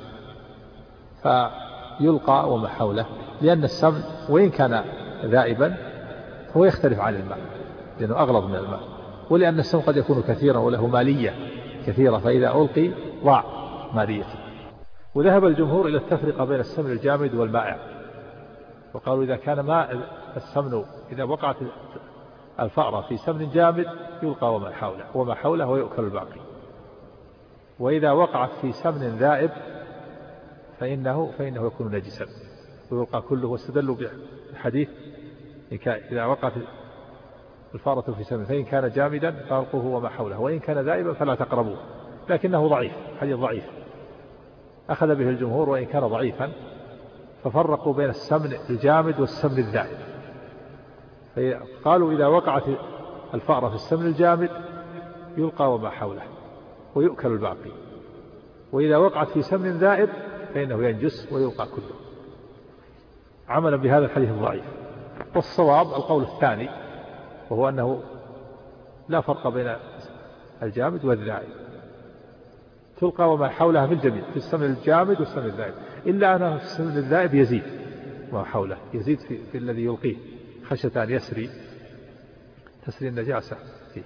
فيلقى وما حوله. لأن السمن وإن كان ذائبا فهو يختلف عن الماء لأنه أغلظ من الماء، ولأن السمن قد يكون كثيرا وله مالية كثيرة، فإذا ألقي ضاع ماليته. وذهب الجمهور إلى التفرقة بين السمن الجامد والمائع، وقالوا إذا كان ماء السمن إذا وقعت الفأرة في سمن جامد يلقى وما حوله ويؤكل الباقي، وإذا وقعت في سمن ذائب فإنه يكون نجسا ويلقى كله. واستدلوا بحديث إذا وقعت الفأرة في سمن فإن كان جامدا فألقوه وما حوله، وإن كان ذائبا فلا تقربوه، لكنه ضعيف، حديث ضعيف أخذ به الجمهور وإن كان ضعيفا، ففرقوا بين السمن الجامد والسمن الذائب. قالوا إذا وقعت الفأرة في السمن الجامد يلقى وما حوله ويؤكل الباقي، وإذا وقعت في سمن ذائب فإنه ينجس ويلقى كله، عملا بهذا الحديث الضعيف. والصواب القول الثاني، وهو أنه لا فرق بين الجامد والذائب، تلقى وما حولها في الجميع، في السمن الجامد والسمن الذائب، إلا أن في السمن الذائب يزيد وما حوله، يزيد في الذي يلقيه خشية أن تسري النجاسة فيه.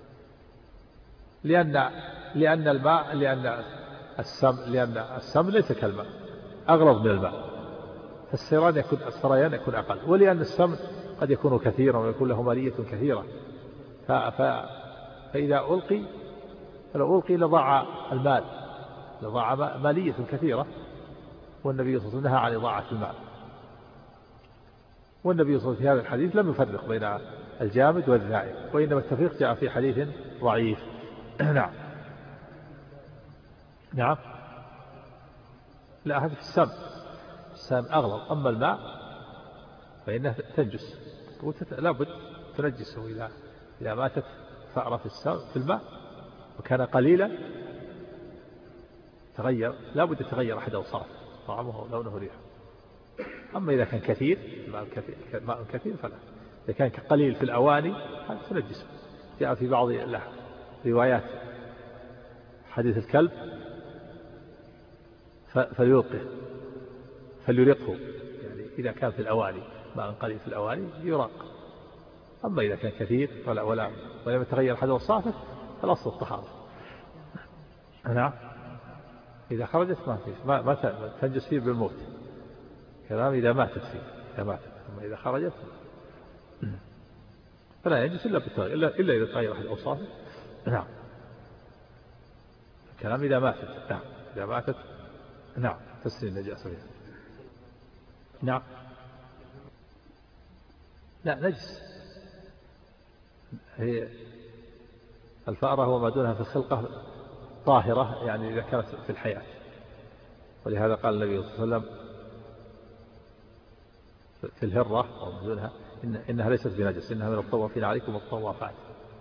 لأن السمن ليس كالماء، أغلظ من الماء، السريان يكون أقل. ولأن السمن قد يكون كثيرا ويكون له مالية كثيرة، فإذا لو ألقي لضاع المال، لضاع مالية كثيرة، والنبي صلى الله عليه وسلم نهى عن إضاعة المال. والنبي صلى الله عليه وسلم في هذا الحديث لم يفرق بين الجامد والذائب، وإنما التفريق جاء في حديث ضعيف. نعم نعم. لا، هذا في السام أغلظ. أما الماء فإنه تنجس، لا بد تنجسه إذا ماتت فأرة في الماء وكان قليلا تغير، لا بد يتغير أحد أوصاف، طعمه ولونه وريحه. أما إذا كان كثير ماء كثير فلا. إذا كان قليل في الأواني هذا تنجسه. جاء في بعض روايات حديث الكلب فليرقه، يعني إذا كان في الأواني ماء قليل في الأواني يرق. أما إذا كان كثير ولم يتغير أحد أوصافه فالأصل الطهارة. نعم. إذا خرجت ما تنجس فيه بالموت، كلام إذا ماتت فيه، أما إذا خرجت فلا ينجس إلا بالتغيير، إلا إذا تغير أحد أوصافه. نعم. الكلام إذا ماتت. نعم. إذا ماتت نعم تسري النجاسة فيها. نعم. لا، نجس. هي الفأرة وما دونها في الخلقة طاهرة، يعني إذا كانت في الحياة. ولهذا قال النبي صلى الله عليه وسلم في الهرة وما دونها إنها ليست بنجس، إنها من الطوافين عليكم والطوافات.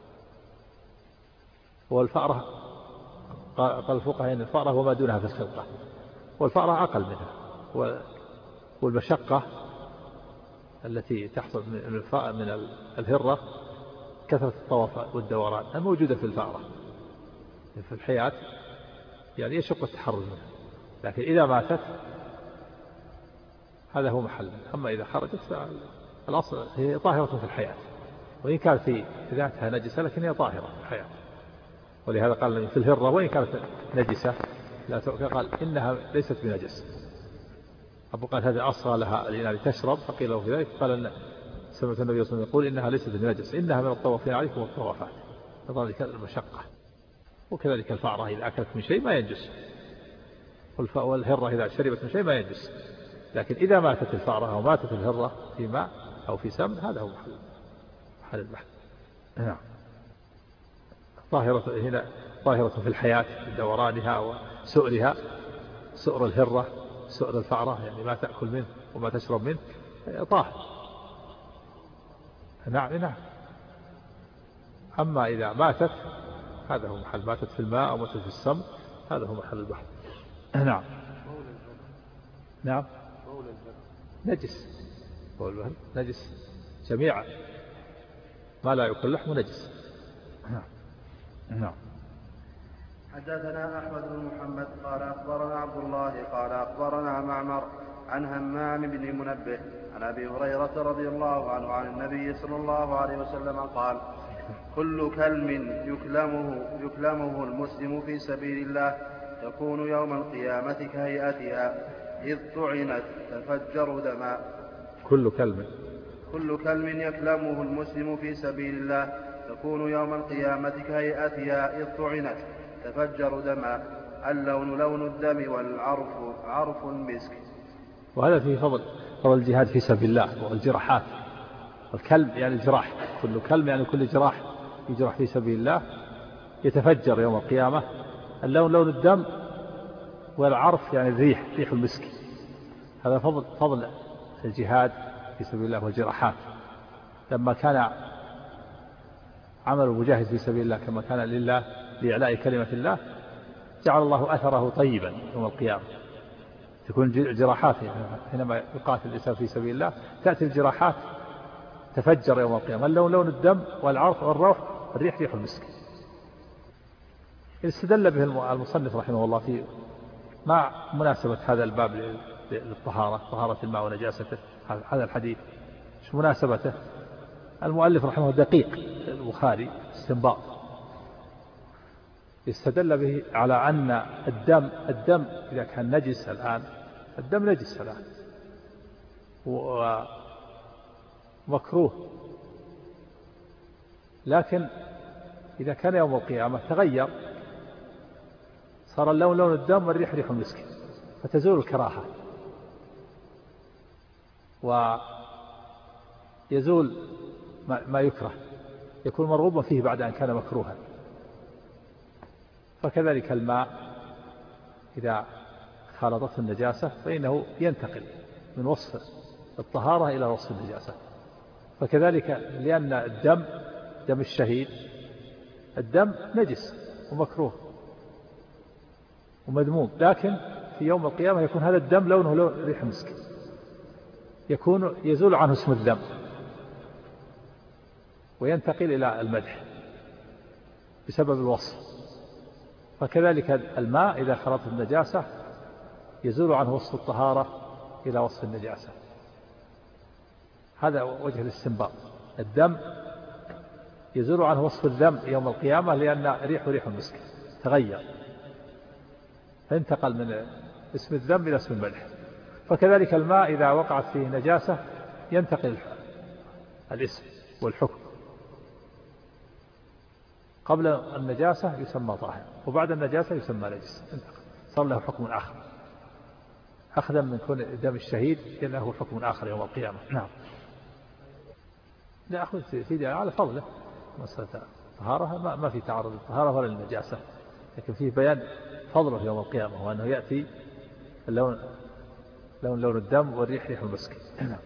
والفأرة قال الفقهاء إن الفأرة وما دونها في الخلقة، والفأرة أقل منها. والمشقة التي تحصل من الهرة كثرة الطواف والدوران الموجودة في الفأرة في الحياة، يعني يشق التحرز منها. لكن إذا ماتت هذا هو محل. أما إذا خرجت فالأصل هي طاهرة في الحياة، وإن كانت في ذاتها نجسة لكن هي طاهرة في الحياة. ولهذا قال في الهرة وإن كانت نجسة لا قال إنها ليست بنجس. أبو قال هذا أصغى لها الإناء لتشرب، فقيل له في ذلك قال إن سمعت النبي صلى الله عليه وسلم يقول إنها ليست بنجس، إنها من الطوافين عليكم والطوافات. نظرا لكذا المشقة. وكذلك الفأرة إذا أكلت من شيء ما ينجس، والهرة إذا شربت من شيء ما ينجس. لكن إذا ماتت الفأرة أو ماتت الهرة في ماء أو في سمن هذا هو محل البحث. نعم. ظاهرة هنا ظاهرة في الحياة بدورانها وسؤرها، سؤر الهرة سؤر الفأرة يعني ما تأكل منه وما تشرب منه طاهر. نعم. أما إذا ماتت هذا هو محل، ماتت في الماء أو ماتت في السمن هذا هو محل البحث. نعم. نجس، نجس جميعا، ما لا يأكل لحم نجس. نعم. حدثنا أحمد بن محمد قال أخبرنا عبد الله قال أخبرنا معمر عن همام بن منبه عن أبي هريرة رضي الله عنه عن النبي صلى الله عليه وسلم قال: كل كلم يكلمه المسلم في سبيل الله تكون يوم القيامة كهيئتها إذ طعنت تفجر دماء. كل كلم يكلمه المسلم في سبيل الله تكون يوم القيامة كهيئتها إذ طعنت تفجر دماء. اللون لون الدم والعرف عرف المسك. وهذا فيه فضل الجهاد في سبيل الله والجراحات. الكلم يعني الجراح، كل كلم يعني كل جراح يجرح في سبيل الله يتفجر يوم القيامة. اللون لون الدم والعرف يعني الريح، ريح المسك. هذا فضل الجهاد في سبيل الله والجراحات. لما كان عمل المجاهد في سبيل الله كما كان لله لإعلاء كلمة الله جعل الله أثره طيبا يوم القيامة. تكون جراحات حينما يقاتل الإنسان في سبيل الله تأتي الجراحات تفجر يوم القيامة. اللون لون الدم والعرف والروح الريح ريح المسك. استدل به المصنف رحمه الله في مع مناسبة هذا الباب للطهارة، طهارة الماء ونجاسته، هذا الحديث شو مناسبته؟ المؤلف رحمه دقيق البخاري استنباط، استدل به على أن الدم إذا كان نجس الآن، الدم نجس الآن ومكروه، لكن إذا كان يوم القيامة تغير، صار اللون لون الدم والريح ريح المسك، فتزول الكراهة ويزول ما يكره، يكون مرغوبا فيه بعد أن كان مكروها. فكذلك الماء إذا خالطته النجاسة فإنه ينتقل من وصف الطهارة إلى وصف النجاسة. فكذلك لأن الدم دم الشهيد الدم نجس ومكروه ومذموم، لكن في يوم القيامة يكون هذا الدم لونه لون ريح مسك، يزول عنه اسم الذم وينتقل إلى المدح بسبب الوصف. فكذلك الماء إذا خلط النجاسة يزول عنه وصف الطهارة إلى وصف النجاسة. هذا وجه الاستنباط. الدم يزول عنه وصف الذم يوم القيامة لأن ريح المسك تغير، فانتقل من اسم الذم إلى اسم المدح. فكذلك الماء إذا وقعت فيه نجاسة ينتقل الاسم والحكم. قبل النجاسة يسمى طاهر، وبعد النجاسة يسمى نجس، صار له حكم آخر أخذا من كون دم الشهيد له حكم آخر يوم القيامة. نعم. لا أخذ في على فضله مسألة الطهارة، ما في تعرض للطهارة ولا للنجاسة، لكن فيه بيان فضله يوم القيامة، وأنه يأتي اللون لون الدم والريح ريح المسك. نعم.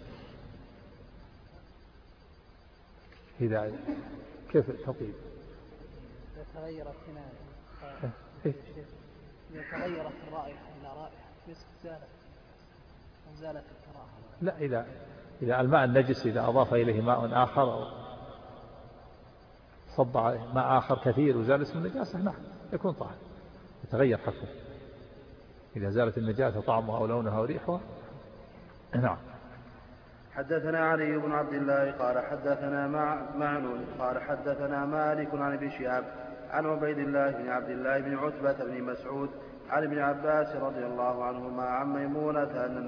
هداية كيف التطيب؟ تغيرت هنا تغيرت الرائحة إلى رائحة مسك زالت الكراهة. لا، إذا الماء النجس إذا أضاف إليه ماء آخر أو صب عليه ماء آخر كثير وزال اسم النجاسة نعم يكون طاهر، يتغير حكمه إذا زالت النجاسة طعمها أو لونها وريحها. نعم. حدثنا علي بن عبد الله قال حدثنا معن قال حدثنا مالك عن ابن شهاب عن عبيد الله بن عبد الله بن عتبة بن مسعود عن ابن عباس رضي الله عنهما عن ميمونة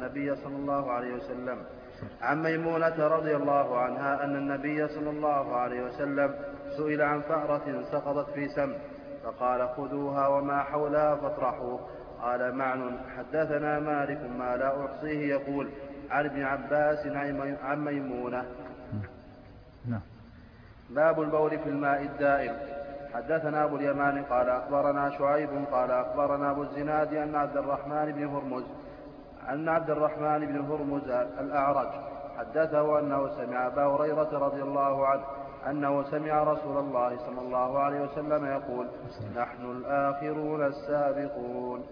رضي الله عنها أن النبي صلى الله عليه وسلم سئل عن فأرة سقطت في سم فقال خذوها وما حولها فاطرحوه. قال معن حدثنا مالك ما لا أحصيه يقول عن ابن عباس عن ميمونة. باب البول في الماء الدائم. حدثنا أبو اليمان قال أخبرنا شعيب قال أخبرنا أبو الزناد أن عبد الرحمن بن هرمز الأعرج حدثه أنه سمع أبا هريرة رضي الله عنه أنه سمع رسول الله صلى الله عليه وسلم يقول نحن الآخرون السابقون.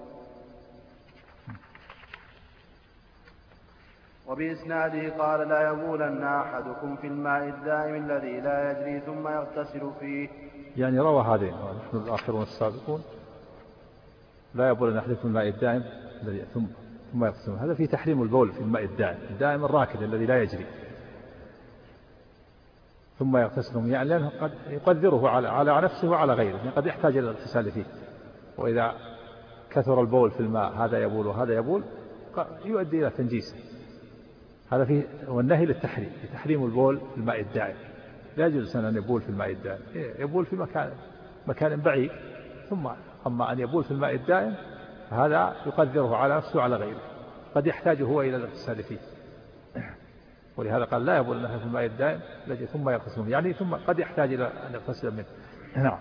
وبإسناده قال لا يبولن أحدكم في الماء الدائم الذي لا يجري ثم يغتسل فيه. يعني روى هذين نحن الآخرون السابقون لا يبولن أحدكم في الماء الدائم الذي ثم يغتسل. هذا في تحريم البول في الماء الدائم الراكد الذي لا يجري ثم يغتسل، يعني لأنه قد يقدره على نفسه وعلى غيره، يعني قد يحتاج إلى الاغتسال فيه. وإذا كثر البول في الماء هذا يبول وهذا يبول يؤدي إلى تنجيسه. هذا فيه والنهي للتحريم، لتحريم البول في الماء الدائم. لا يجوز أن يبول في الماء الدائم، يبول في مكان بعيد. ثم أما أن يبول في الماء الدائم فهذا يقدره على نفسه وعلى غيره، قد يحتاج هو إلى الاغتسال فيه. ولهذا قال لا يبول في الماء الدائم الذي ثم يغتسل، يعني ثم قد يحتاج إلى أن يغتسل منه. نعم،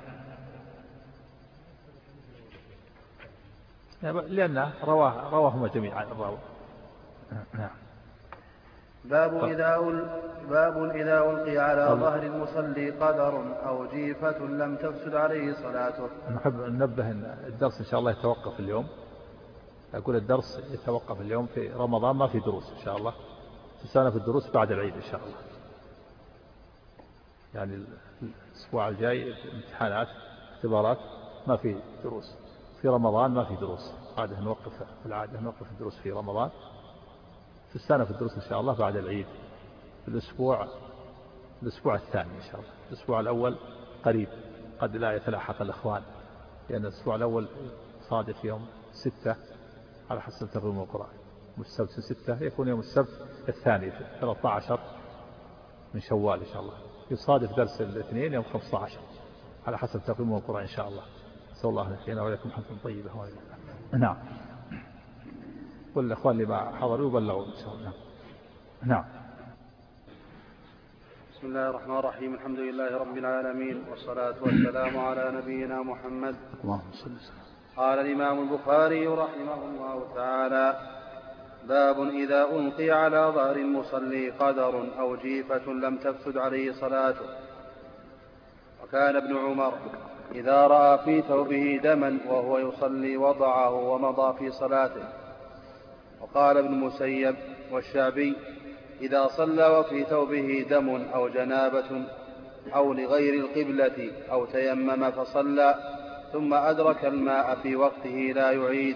لأن رواهما جميعا الراوي. نعم. باب إذا ألقي على ظهر المصلي قدر أو جيفة لم تفسد عليه صلاته. نحب ننبه أن الدرس إن شاء الله يتوقف اليوم. أقول الدرس يتوقف اليوم في رمضان، ما في دروس إن شاء الله. تسانا في الدروس بعد العيد إن شاء الله. يعني الأسبوع الجاي امتحانات اختبارات، ما في دروس. في رمضان ما في دروس، عادة نوقف الدروس في رمضان. تستأنف في الدروس إن شاء الله بعد العيد في الأسبوع الثاني إن شاء الله. الأسبوع الأول قريب، قد لا يتلاحق الإخوان، لأن الأسبوع الأول صادف يوم 6 على حسب تقويم القرآن. السبت 6 يكون يوم السبت الثاني 13 من شوال إن شاء الله. يصادف درس الاثنين يوم 15 على حسب تقويم القرآن إن شاء الله. نسأل الله أن يحيينا وإياكم حمدا طيبة. نعم. والإخوان اللي ما حضروا يبلغوا إن شاء الله. نعم. بسم الله الرحمن الرحيم. الحمد لله رب العالمين، والصلاة والسلام على نبينا محمد. اللهم صل وسلم. قال الإمام البخاري رحمه الله تعالى: باب إذا ألقي على ظهر المصلي قدر أو جيفة لم تفسد عليه صلاته. وكان ابن عمر إذا رأى في ثوبه دما وهو يصلي وضعه ومضى في صلاته. وقال ابن مسيب والشعبي: إذا صلى وفي ثوبه دم أو جنابة أو لغير القبلة أو تيمم فصلى ثم أدرك الماء في وقته لا يعيد.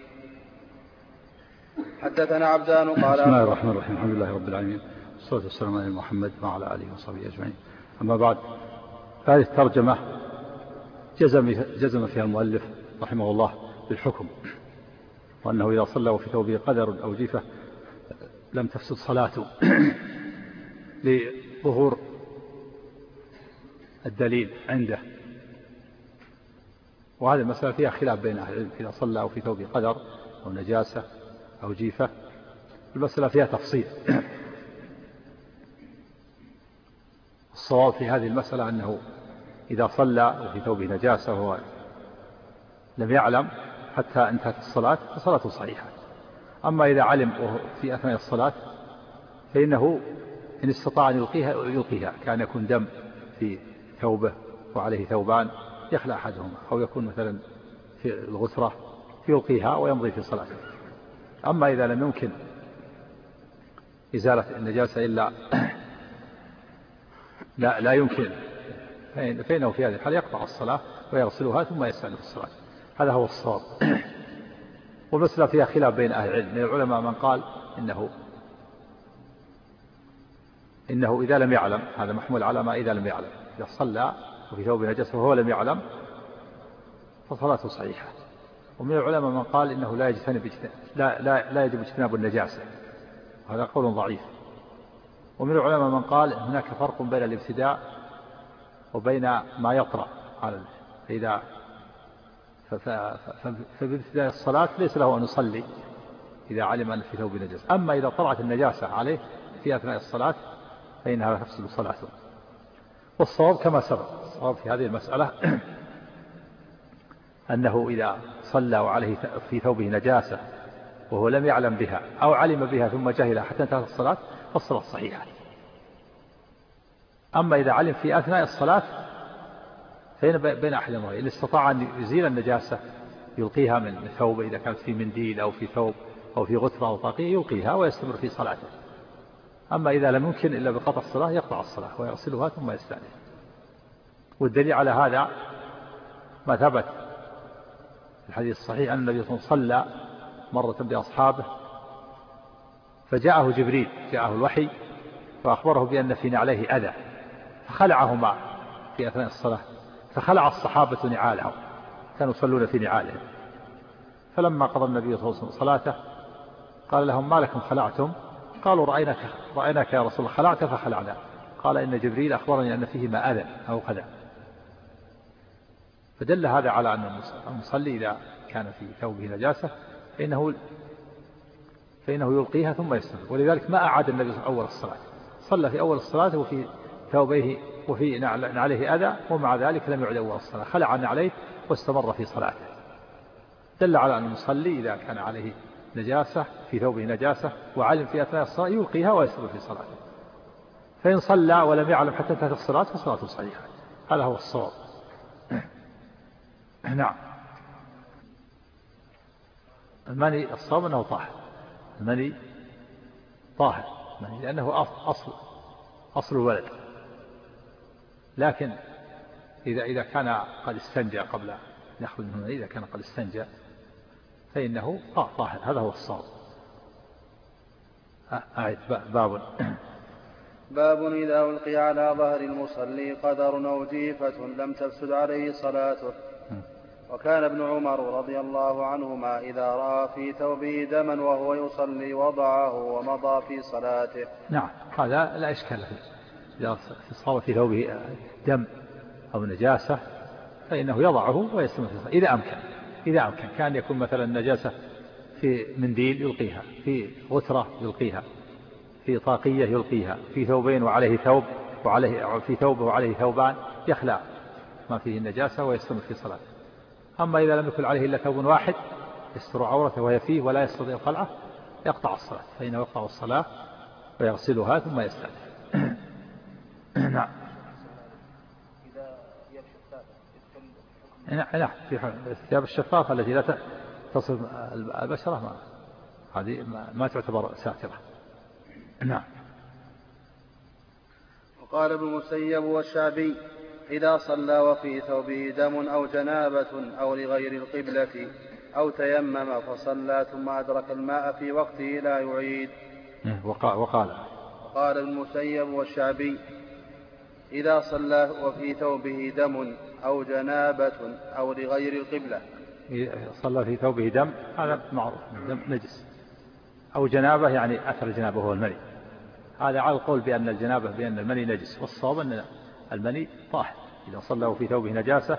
حدثنا عبدان قال: بسم الله الرحمن الرحيم. الحمد لله رب العالمين، والصلاة والسلام على محمد وعلى آله وصحبه أجمعين. أما بعد، هذه الترجمة جزم فيها المؤلف رحمه الله بالحكم، وأنه إذا صلى وفي ثوبه قدر أو جيفة لم تفسد صلاته لظهور الدليل عنده. وهذه المسألة فيها خلاف بين أهل العلم، إذا صلى وفي ثوبه قدر أو نجاسة أو جيفة، المسألة فيها تفصيل. الصواب في هذه المسألة أنه إذا صلى وفي ثوبه نجاسة وهو لم يعلم حتى انتهت الصلاة فصلاته صحيحة. أما إذا علم في أثناء الصلاة فإنه إن استطاع أن يلقيها، كان يكون دم في ثوبه وعليه ثوبان يخلع أحدهما، أو يكون مثلا في الغترة يلقيها ويمضي في صلاته. أما إذا لم يمكن إزالة النجاسة إلا لا يمكن، فإنه في هذه الحال يقطع الصلاة ويغسلها ثم يستأنف الصلاة. هذا هو الصواب. والمسألة فيها خلاف بين أهل العلم. من العلماء من قال إنه إذا لم يعلم، هذا محمول على ما إذا لم يعلم، إذا صلى وفي ثوب نجاسة وهو لم يعلم فصلاته صحيحة. ومن العلماء من قال إنه لا يجب اجتناب النجاسة، وهذا قول ضعيف. ومن العلماء من قال هناك فرق بين الابتداء وبين ما يطرأ على. فإذا فبابتداء الصلاة ليس له أن يصلي إذا علم أن في ثوب نجاسة. أما إذا طلعت النجاسة عليه في أثناء الصلاة فإنها لا تفسد صلاته. والصواب كما سبق، الصواب في هذه المسألة أنه إذا صلى وعليه في ثوبه نجاسة وهو لم يعلم بها أو علم بها ثم جهل حتى انتهت الصلاة فالصلاة صحيحة. أما إذا علم في أثناء الصلاة فإن بين أحد أمرين: إن استطاع أن يزيل النجاسة يلقيها من ثوبه إذا كانت في منديل أو في ثوب أو في غترة أو طاقية يلقيها ويستمر في صلاته. أما إذا لم يمكن إلا بقطع الصلاة يقطع الصلاة ويغسلها ثم يستأنف. والدليل على هذا ما ثبت في الحديث الصحيح أن النبي صلى الله عليه وسلم صلى مرة بأصحابه فجاءه جبريل، جاءه الوحي فأخبره بأن في نعليه أذى فخلعهما في أثناء الصلاة، فخلع الصحابة نعالهم، كانوا يصلون في نعالهم. فلما قضى النبي صلى الله عليه وسلم صلاته قال لهم: ما لكم خلعتم؟ قالوا: رأيناك يا رسول الله خلعت فخلعنا. قال: إن جبريل أخبرني أن فيهما أذى أو خدع. فدل هذا على أن المصلي إذا كان في ثوبه نجاسة فإنه يلقيها ثم يستمر. ولذلك ما أعاد النبي صلى الله عليه وسلم أول الصلاة، صلى في أول الصلاة وفي ثوبيه وفي نعليه أذى، ومع ذلك لم يعد أول الصلاة، خلع نعليه واستمر في صلاته. دل على أن المصلي إذا كان عليه نجاسة في ثوبه نجاسة وعلم في أثناء الصلاة يلقيها ويستمر في صلاته. فإن صلى ولم يعلم حتى انتهت الصلاة فصلاته صحيحة. هذا هو الصواب. نعم. المني الصواب أنه طاهر، المني طاهر لأنه أصل الولد. لكن إذا كان قد استنجى قبل أن يخرج من المني، إذا كان قد استنجى فإنه طاهر. هذا هو الصواب. أعد. باب إذا ألقي على ظهر المصلي قدر أو جيفة لم تفسد عليه صلاته. وكان ابن عمر رضي الله عنهما إذا رأى في ثوبه دما وهو يصلي وضعه ومضى في صلاته. نعم، هذا لا إشكال فيه. إذا صار في ثوبه دم أو نجاسة فإنه يضعه ويستمر في صلاته إذا أمكن. كان يكون مثلا نجاسة في منديل يلقيها، في غترة يلقيها، في طاقية يلقيها، في ثوبين وعليه ثوب في ثوبه وعليه ثوبان، يخلع ما فيه النجاسة ويستمر في صلاته. أما إذا لم يكن عليه إلا ثوب واحد يستر عورته وهي فيه ولا يستطيع خلعه يقطع الصلاة، فإنه يقطع الصلاة ويغسلها ثم يستأنف. نعم. نعم، في الثياب الشفافة التي لا تصف البشرة هذه ما تعتبر ساترة. نعم. وقال ابن المسيب والشعبي: إذا صلى وفي ثوبه دم أو جنابة أو لغير القبلة أو تيمم فصلى ثم أدرك الماء في وقته لا يعيد. وقال ابن المسيب والشعبي: إذا صلى وفي ثوبه دم أو جنابة أو لغير القبلة. صلى في ثوبه دم، هذا معروف، دم نجس، أو جنابة يعني أثر الجنابة هو المني. هذا على القول بأن المني نجس، والصواب أن المني طاهر. إذا صلى في ثوبه نجاسة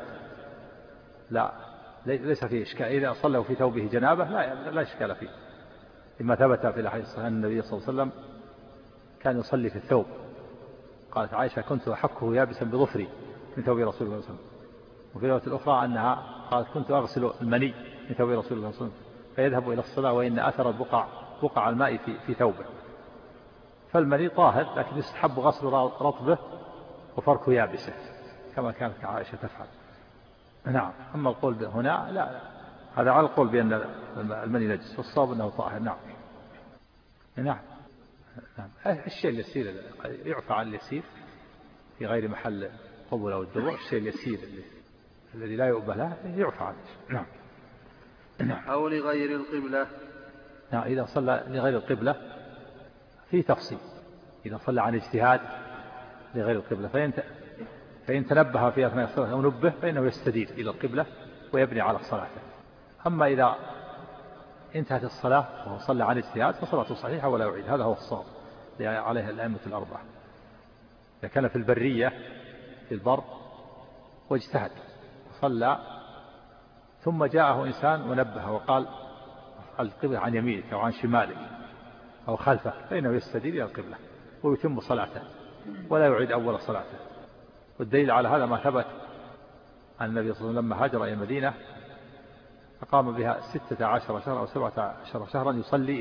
ليس فيه إشكال. إذا صلى في ثوبه جنابة لا إشكال فيه، لما ثبت في الحديث الصحيح أن النبي صلى الله عليه وسلم كان يصلي في الثوب. قالت عائشة: كنت أحكه يابسا بظفري من ثوب رسول الله صلى الله عليه وسلم. وفي رواية الأخرى أنها قالت: كنت أغسل المني من ثوب رسول الله صلى الله عليه وسلم فيذهب إلى الصلاة وإن أثر بقع الماء في ثوبه. فالمني طاهر، لكن يستحب غسل رطبه وفرك يابسه كما كانت عائشة تفعل. نعم. أما القول هنا لا، هذا على القول بأن المني نجس، والصواب أنه طاهر. نعم. الشيء اليسير يعفى عن اليسير في غير محل قبل أو الدبر، الشيء اليسير الذي لا يؤبه له يعفى عنه. نعم. أو لغير القبلة. نعم. إذا صلى لغير القبلة في تفصيل. إذا صلى عن اجتهاد لغير القبلة فإن تنبه في أثناء الصلاة أو نبه فإنه يستدير إلى القبلة ويبني على صلاته. أما إذا انتهت الصلاة وهو صلى عن اجتهاد فصلاته صحيحة ولا يعيد. هذا هو الصواب عليه الأئمة الأربعة. إذا كان في البرية في البر واجتهد وصلى ثم جاءه إنسان ونبه وقال القبلة عن يمينك أو عن شمالك أو خلفه، فإنه يستدير إلى القبلة ويتم صلاته ولا يعيد أول صلاته. والدليل على هذا ما ثبت أن النبي صلى الله عليه وسلم لما هاجر إلى المدينة فقام بها 16 شهرا أو 17 شهرا يصلي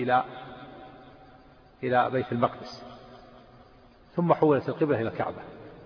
إلى بيت المقدس، ثم حولت القبلة إلى الكعبة.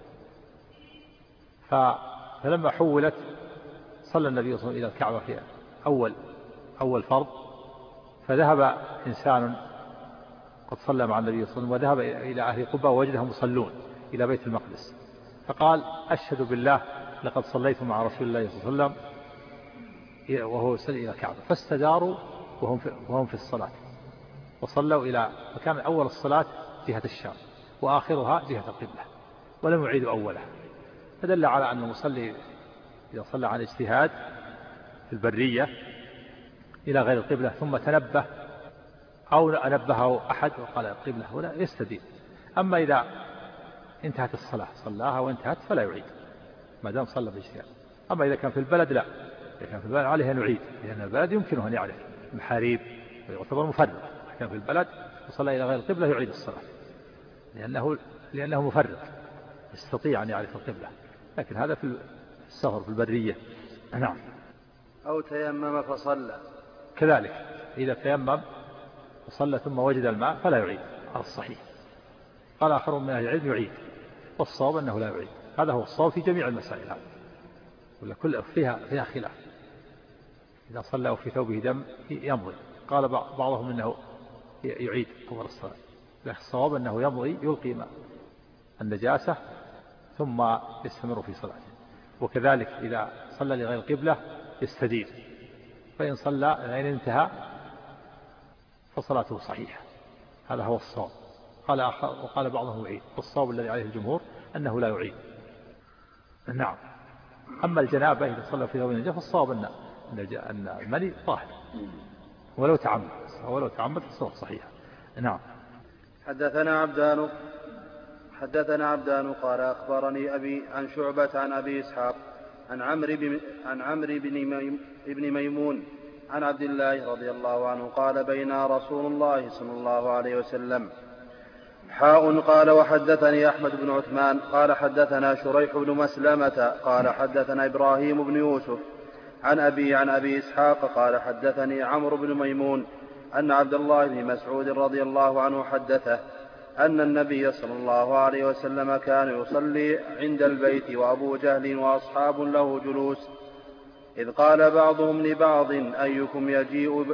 فلما حولت صلى النبي صلى الله عليه وسلم إلى الكعبة في أول فرض، فذهب إنسان قد صلى مع النبي صلى الله عليه وسلم وذهب إلى أهل قباء ووجدهم يصلون إلى بيت المقدس، فقال أشهد بالله لقد صليت مع رسول الله صلى الله عليه وسلم وهو يصلي إلى الكعبة. فاستداروا وهم في الصلاة وصلوا فكان أول الصلاة جهة الشام وآخرها جهة القبلة ولم يعيدوا أولها. فدل على أن المصلي إذا صلى عن اجتهاد في البرية إلى غير القبلة ثم تنبه أو نبهه أحد وقال القبلة هنا يستدين. أما إذا انتهت الصلاة صلاها وانتهت فلا يعيد ما دام صلى باجتهاد. أما إذا كان في البلد لا، إذا كان في البلد عليه أن يعيد، لأن البلد يمكنه أن يعرف المحاريب ويعتبر مفرط. كان في البلد وصلى إلى غير القبلة يعيد الصلاة لأنه مفرط يستطيع أن يعرف القبلة، لكن هذا في السفر في البرية. نعم. أو تيمم فصلى كذلك إذا تيمم وصلى ثم وجد الماء فلا يعيد على الصحيح. قال آخر من أهل العلم يعيد، والصواب أنه لا يعيد. هذا هو الصواب في جميع المسائل هذا، ولا كل فيها خلاف. إذا صلى وفي ثوبه دم يمضي. قال بعضهم أنه يعيد أول الصلاة، لكن الصواب أنه يمضي يلقي ماء النجاسة ثم يستمر في صلاته. وكذلك إذا صلى لغير القبلة يستدير، فإن صلى لأن انتهى فصلاته صحيحة. هذا هو الصواب. وقال بعضهم يعيد، والصواب الذي عليه الجمهور أنه لا يعيد. نعم. أما الجنابة إذا صلى في ثوب النجاسة فالصواب أن المني طاهر ولو تعمد فالصواب صحيحة. نعم. حدثنا عبدان قال أخبرني أبي عن شعبة عن أبي إسحاق عن عمرو بن ميمون عن عبد الله رضي الله عنه قال بينا رسول الله صلى الله عليه وسلم قال وحدثني أحمد بن عثمان قال حدثنا شريح بن مسلمة قال حدثنا إبراهيم بن يوسف عن أبي إسحاق قال حدثني عمرو بن ميمون أن عبد الله بن مسعود رضي الله عنه حدثه أن النبي صلى الله عليه وسلم كان يصلي عند البيت وأبو جهل وأصحاب له جلوس، إذ قال بعضهم لبعض أيكم يجيء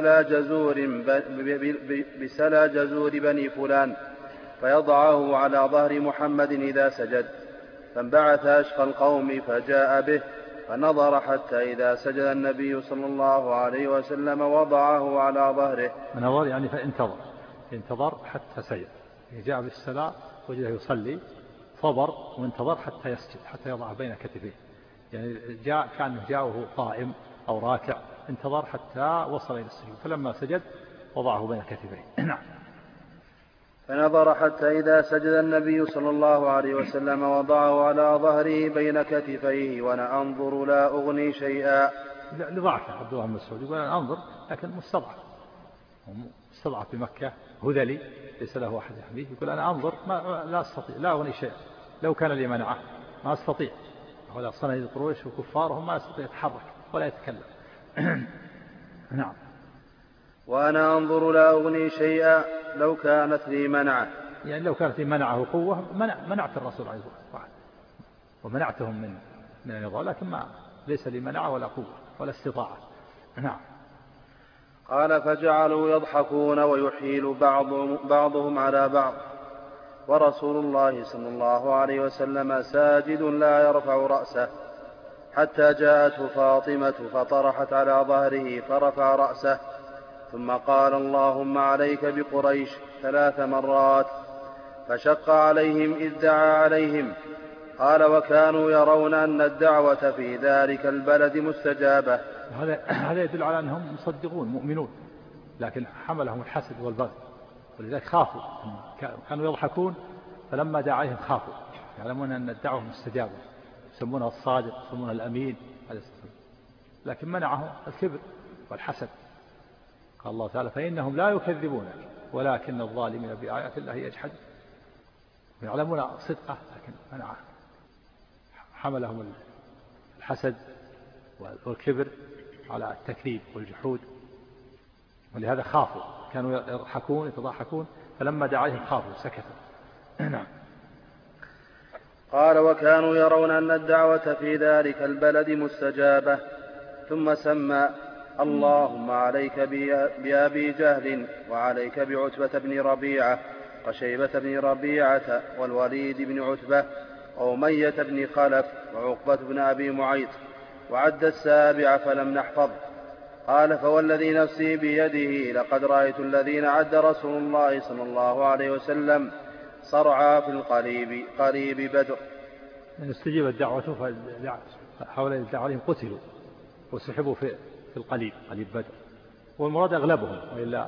بسلا جزور بني فلان فيضعه على ظهر محمد إذا سجد، فانبعث أشقى القوم فجاء به فنظر حتى إذا سجد النبي صلى الله عليه وسلم وضعه على ظهره. نظر يعني فانتظر حتى سجد، جاء بالسلاة وجده يصلي صبر وانتظر حتى يسجد حتى يضع بين كتفيه، يعني كأنه جاءه قائم أو راكع، انتظر حتى وصل إلى السجود، فلما سجد وضعه بين كتفيه. نعم. فنظر حتى إذا سجد النبي صلى الله عليه وسلم وضعه على ظهره بين كتفيه وأنا أنظر لا أغني شيئا. لضعف عبد الله بن مسعود يقول أنا أنظر لكن مستضعف في مكة هذلي ليس له أحد يحميه، يقول أنا أنظر لا أستطيع لا أغني شيئا، لو كان لي منعه ما أستطيع، ولا صناديد قريش وكفارهم ما يستطيع يتحرك ولا يتكلم. نعم. وأنا أنظر لا أغني شيئا لو كانت لي منعه، يعني لو كانت لي منعه قوة منعت الرسول عليه الصلاة والسلام ومنعتهم من النضال، لكن ليس لي منعه ولا قوة ولا استطاعة. نعم. قال فجعلوا يضحكون ويحيل بعضهم على بعض ورسول الله صلى الله عليه وسلم ساجد لا يرفع رأسه، حتى جاءته فاطمة فطرحت على ظهره فرفع رأسه، ثم قال اللهم عليك بقريش 3 مرات، فشق عليهم إذ دعا عليهم. قال وكانوا يرون أن الدعوة في ذلك البلد مستجابة. هذا يدل على أنهم مصدقون مؤمنون، لكن حملهم الحسد والبغي، ولذلك خافوا، كانوا يضحكون فلما دعا عليهم خافوا، يعلمون أن الدعوة مستجابة، يسمونها الصادق يسمونها الأمين عليه الصلاة والسلام. لكن منعه الكبر والحسد. قال الله تعالى فإنهم لا يكذبونك ولكن الظالمين بآيات الله يجحدون ويعلمون صدقه لكن منعه، حملهم الحسد والكبر على التكذيب والجحود، ولهذا خافوا، كانوا يضحكون يتضحكون، فلما دعا عليهم خافوا سكتوا. نعم. قال وكانوا يرون أن الدعوة في ذلك البلد مستجابة. ثم سمى اللهم عليك بأبي جهل وعليك بعتبة بن ربيعة وشيبة بن ربيعة والوليد بن عتبة وأمية بن خلف وعقبة بن أبي معيط، وعد السابع فلم نحفظ. قال فوالذي نفسي بيده لقد رأيت الذين عد رسول الله صلى الله عليه وسلم صرعى في قريب بدر. من استجيب الدعوة فحول الدعوة عليهم قتلوا وسحبوا في قريب بدر، والمراد أغلبهم، وإلا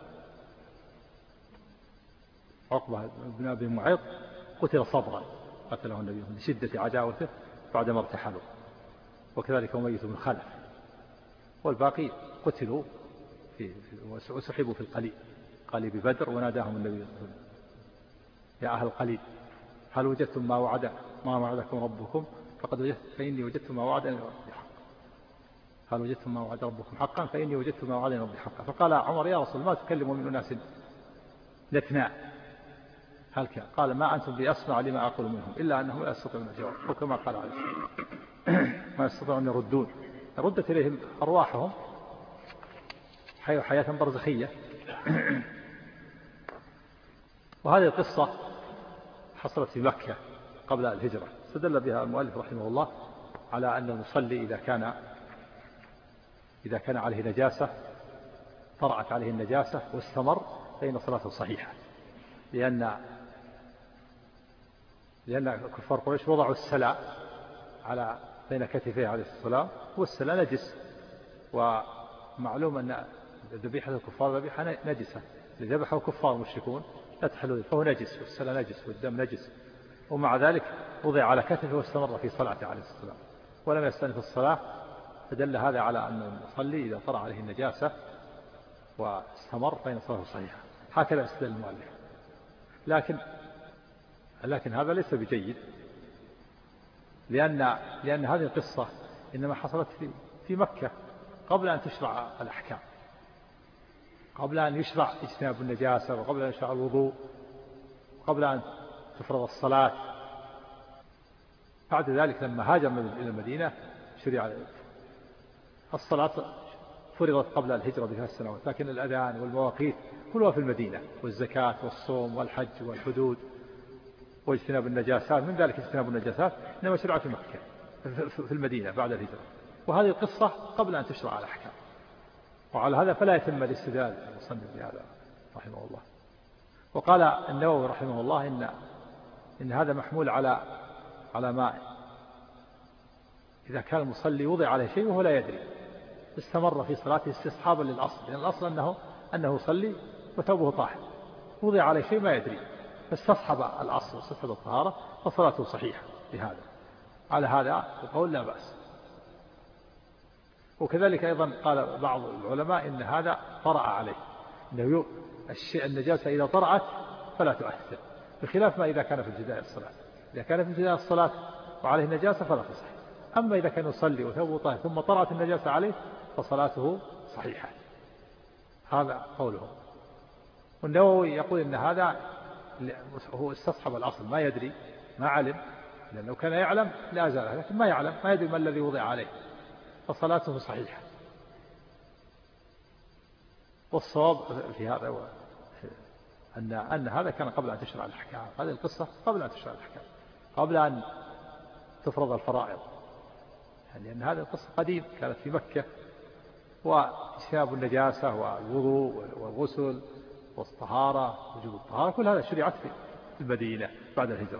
عقبة بن أبي معيط قتل صبرا، قتله النبي لشدة عداوته بعدما ارتحلوا، وكذلك أمية بن خلف، والباقي قتلوا وسحبوا في قليب بدر. وناداهم النبي يا أهل القليب هل وجدتم ما وعدكم ربكم فإني وجدت ما وعدني ربي حقا. هل وجدتم ما وعد ربكم حقا فإني وجدت ما وعدني ربي حقا. فقال عمر يا رسول ما تكلموا من أناس نتناء هل كان؟ قال ما أنتم بأسمع لما أقول منهم إلا أنهم لا يستطيعون الجواب، وكما قال عليه ما يستطيعون يردون، ردت إليهم أرواحهم حياة برزخية. وهذه القصة حصلت في مكة قبل الهجرة، استدل بها المؤلف رحمه الله على أن المصلي إذا كان عليه نجاسة طرأت عليه النجاسة واستمر فإن صلاته صحيحة، لأن كفار قريش وضعوا السلا على بين كتفيه عليه السلام، والسلا نجس، ومعلوم أن ذبيحة الكفار ذبيحة نجسة، إذا ذبحوا كفار مشركون لا تحلوا فهو نجس، والسلا نجس والدم نجس، ومع ذلك وضع على كتفه واستمر في صلاته عليه السلام ولم يستأنف الصلاة، فدل هذا على أن المصلي إذا طرأ عليه النجاسة واستمر فإن صلاته صحيحة. هكذا استدل المؤلف، لكن هذا ليس بجيد، لأن هذه القصة إنما حصلت في مكة قبل أن تشرع الأحكام، قبل أن يشرع اجتناب النجاسة، وقبل أن يشرع الوضوء، وقبل أن تفرض الصلاة. بعد ذلك لما هاجر إلى المدينة شرع الصلاة، فرضت قبل الهجرة ب3 سنوات، لكن الأذان والمواقيت كلها في المدينة، والزكاة والصوم والحج والحدود واجتناب النجاسات، من ذلك اجتناب النجاسات إنما شرع في مكة في المدينة بعد الهجرة، وهذه القصة قبل أن تشرع الأحكام. وعلى هذا فلا يتم الاستدلال المصنف بهذا رحمه الله. وقال النووي رحمه الله إن هذا محمول على ما إذا كان المصلي وضع عليه شيء وهو لا يدري استمر في صلاته استصحابا للأصل، لأن الأصل أنه يصلي وثوبه طاهر، وضع عليه شيء ما يدري فاستصحب الأصل واستصحب الطهارة فصلاته صحيحة بهذا. على هذا القول لا بأس. وكذلك أيضا قال بعض العلماء إن هذا طرأ عليه، إنه النجاسة إذا طرأت فلا تؤثر، بخلاف ما إذا كان في ابتداء الصلاة. إذا كان في ابتداء الصلاة وعليه نجاسة فلا تصح، أما إذا كان يصلي وثوبه طاهر ثم طرأت النجاسة عليه فصلاته صحيحة. هذا قوله. والنووي يقول إن هذا هو استصحب الأصل، ما يدري ما علم، لأنه كان يعلم لا زال، لكن ما يعلم ما يدري ما الذي وضع عليه فصلاته صحيحة. والصواب في هذا أن هذا كان قبل أن تشرع الأحكام، هذه القصة قبل أن تشرع الأحكام، قبل أن تفرض الفرائض، لأن هذه القصة قديم كانت في مكة، واجتناب النجاسة والوضوء والغسل والطهارة وجوب الطهارة كل هذا شرعت في المدينة بعد الهجرة.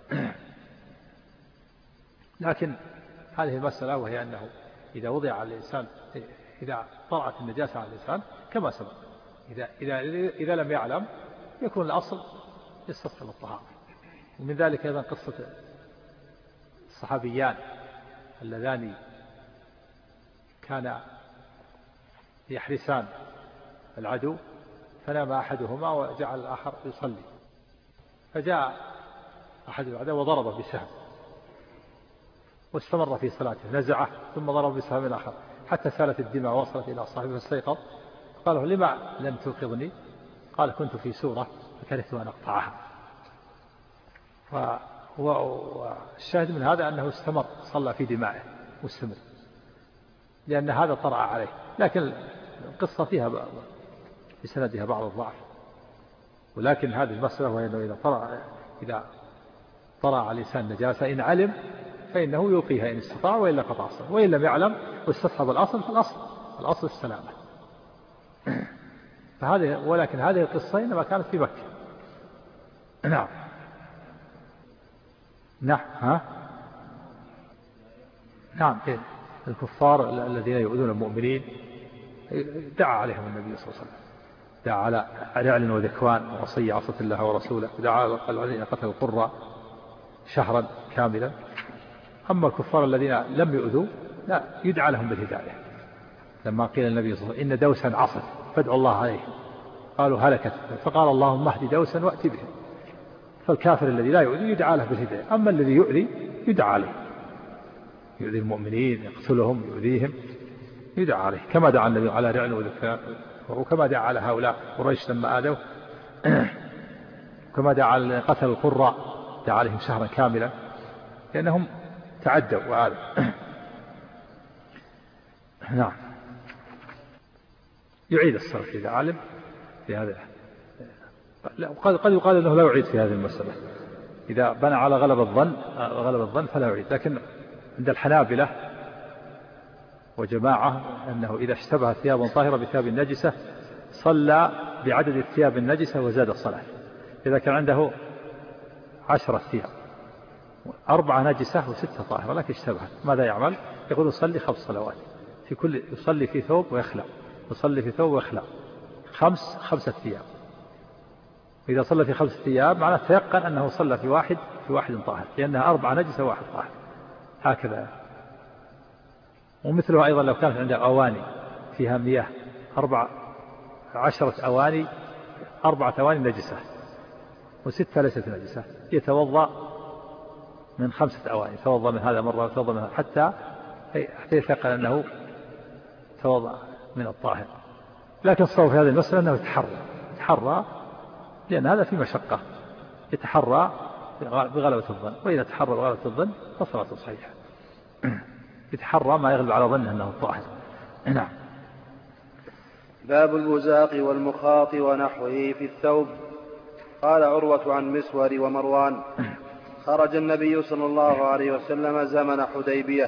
لكن هذه المسألة وهي أنه إذا وضع على الإنسان، إذا طرأت النجاسة على الإنسان كما سبق، إذا لم يعلم يكون الأصل يستصحب الطهارة. ومن ذلك أيضا قصة الصحابيان اللذان كان يحرسان العدو فنام أحدهما وجعل الآخر يصلي، فجاء أحد الأعداء وضربه بسهم واستمر في صلاته، نزعه ثم ضرب بسهم الآخر حتى سالت الدماء ووصلت إلى صاحبه فاستيقظ، قال له لما لم توقظني؟ قال كنت في سورة فكرهت أن أقطعها. والشاهد من هذا أنه استمر صلى في دمائه مستمر، لأن هذا طرأ عليه. لكن القصة فيها بسندها بعض الضعف، ولكن هذه المسألة وهي أنه إذا طرأ على الإنسان نجاسة إن علم فإنه يوقيها إن استطاع، وإلا قطع الصلاة، وإن لم يعلم واستصحب الأصل فالأصل السلامة. ولكن هذه القصة إنما كانت في مكة. نعم نعم الكفار الذين يؤذون المؤمنين دعا عليهم النبي صلى الله عليه وسلم، دعا على رعل وذكوان وعصي عصت الله ورسوله، ودعا على الذين قتلوا القرى شهرا كاملا. أما الكفار الذين لم يؤذوا لا يدعى لهم بالهداية. لما قيل النبي صلى الله عليه وسلم إن دوسا عصت فادعوا الله عليه، قالوا هلكت، فقال اللهم اهد دوسا وأتي بهم. فالكافر الذي لا يؤذي يدعى له بالهداية، أما الذي يؤذي يدعى عليه، يؤذي المؤمنين يقتلهم يؤذيهم يدعى عليه، كما دعا النبي على رعل وذكوان، وكما دعا على هؤلاء قريش لما آذوا، كما دعا على قتل القرى دعا عليهم شهرا كاملا لأنهم تعدوا وآذوا. نعم يعيد الصرف إذا علم في هذا. قد يقال أنه لا يعيد في هذه المسألة، إذا بنى على غلب الظن فلا يعيد. لكن عند الحنابلة وجماعة أنه إذا اشتبه ثياب طاهرة بثياب النجسة صلى بعدد الثياب النجسة وزاد الصلاة. إذا كان عنده 10 ثياب 4 نجسة و6 طاهرة لكن اشتبهت، ماذا يعمل؟ يقول يصلي 5 صلوات، في كل يصلي في ثوب ويخلع، يصلي في ثوب ويخلع، 5 ثياب. إذا صلى في 5 ثياب معناه تيقن أنه صلى في واحد طاهر، لأنها 4 نجسة و1 طاهر. هكذا. ومثلها أيضا لو كانت عنده أواني فيها مياه 10 أواني، 4 أواني نجسة و6 ليست نجسة، يتوضأ من 5 أواني، يتوضأ من هذا مرة ويتوضأ من هذا حتى يتيقن أنه توضأ من الطاهر. لكن الصواب في هذه المسألة أنه يتحرى لأن هذا في مشقة، يتحرى بغلبة الظن، وإذا تحرى بغلبة الظن فصلاته صحيحة. يتحرى ما يغلب على ظنه أنه طاهر. نعم. باب البزاق والمخاط ونحوه في الثوب. قال عروة عن مسور ومروان خرج النبي صلى الله عليه وسلم زمن حديبية.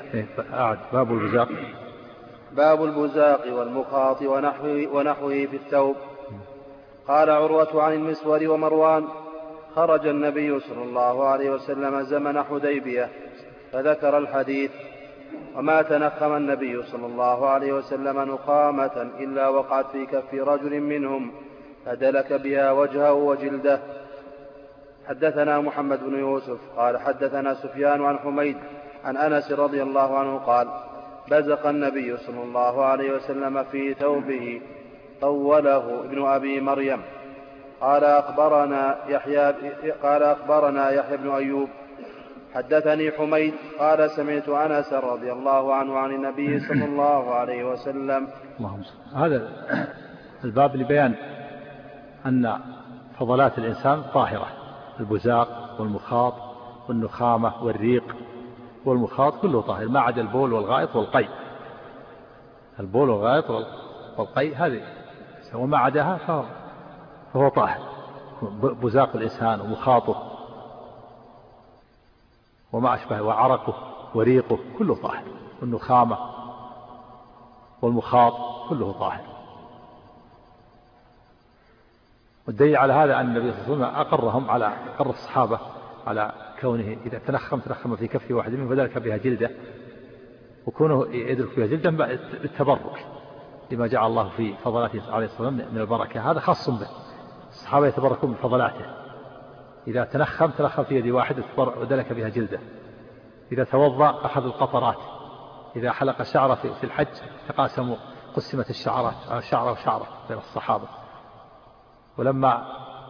باب البزاق والمخاط ونحوه في الثوب. قال عروة عن المسور ومروان خرج النبي صلى الله عليه وسلم زمن حديبية فذكر الحديث. وما تنخم النبي صلى الله عليه وسلم نخامة إلا وقعت في كف رجل منهم فدلك بها وجهه وجلده. حدثنا محمد بن يوسف قال حدثنا سفيان عن حميد عن أنس رضي الله عنه قال بزق النبي صلى الله عليه وسلم في ثوبه طوله ابن أبي مريم. قال أخبرنا يحيى بن أيوب حدثني حميد قال سمعت أنس رضي الله عنه عن النبي صلى الله عليه وسلم. هذا الباب لبيان أن فضلات الإنسان طاهرة، البزاق والمخاط والنخامة والريق والمخاط كله طاهر ما عدا البول والغائط والقي. البول والغائط والقي هذه وما عداها فهو طاهر. بزاق الإنسان ومخاطه وما أشبه وعرقه وريقه كله طاهر، والنخامة والمخاط كله طاهر. والدليل على هذا أن النبي صلى الله عليه وسلم أقر الصحابة على كونه إذا تنخم في كف واحد منهم فذلك بها جلده، وكونه يدرك بها جلده بالتبرك لما جعل الله في فضلاته عليه الصلاة والسلام من البركة. هذا خاص به، الصحابة يتبركون بفضلاته. إذا تنخم في يد واحد ودلك بها جلده، إذا توضأ أخذ القطرات إذا حلق شعره في الحج تقاسموا، قسمت الشعرات شعره وشعره بين الصحابة. ولما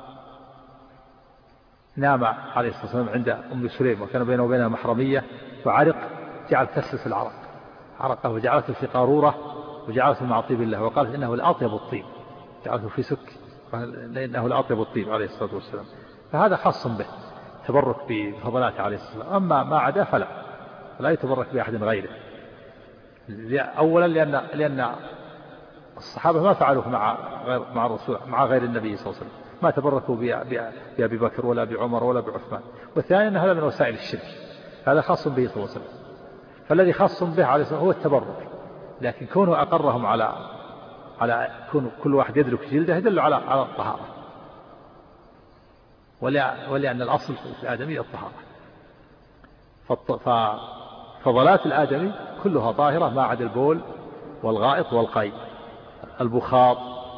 نام عليه الصلاة والسلام عند أم سليم وكان بينه وبينها محرمية وعرق، جعل تسلس العرق، عرقه وجعلته في قارورة وجعلته مع طيب الله، وقالت إنه لأطيب الطيب، جعلته في سك لأنه لأطيب الطيب عليه الصلاة والسلام. فهذا خاص به تبرك بفضلاته عليه الصلاة والسلام. أما ما عدا فلا يتبرك بأحد غيره. أولا لأن الصحابة ما فعلوه مع الرسول مع غير النبي صلى الله عليه وسلم، ما تبركوا بأبي بكر ولا بعمر ولا بعثمان. والثاني أن هذا من وسائل الشرك، هذا خاص به صلى الله عليه وسلم. فالذي خاص به عليه الصلاة والسلام هو التبرك، لكن كونه أقرهم على كون كل واحد يدرك جلده يدل على الطهارة، ولأن الأصل في الآدمي الطهارة. ففضلات الآدمي كلها طاهرة ما عدا البول والغائط والقيء، البخاط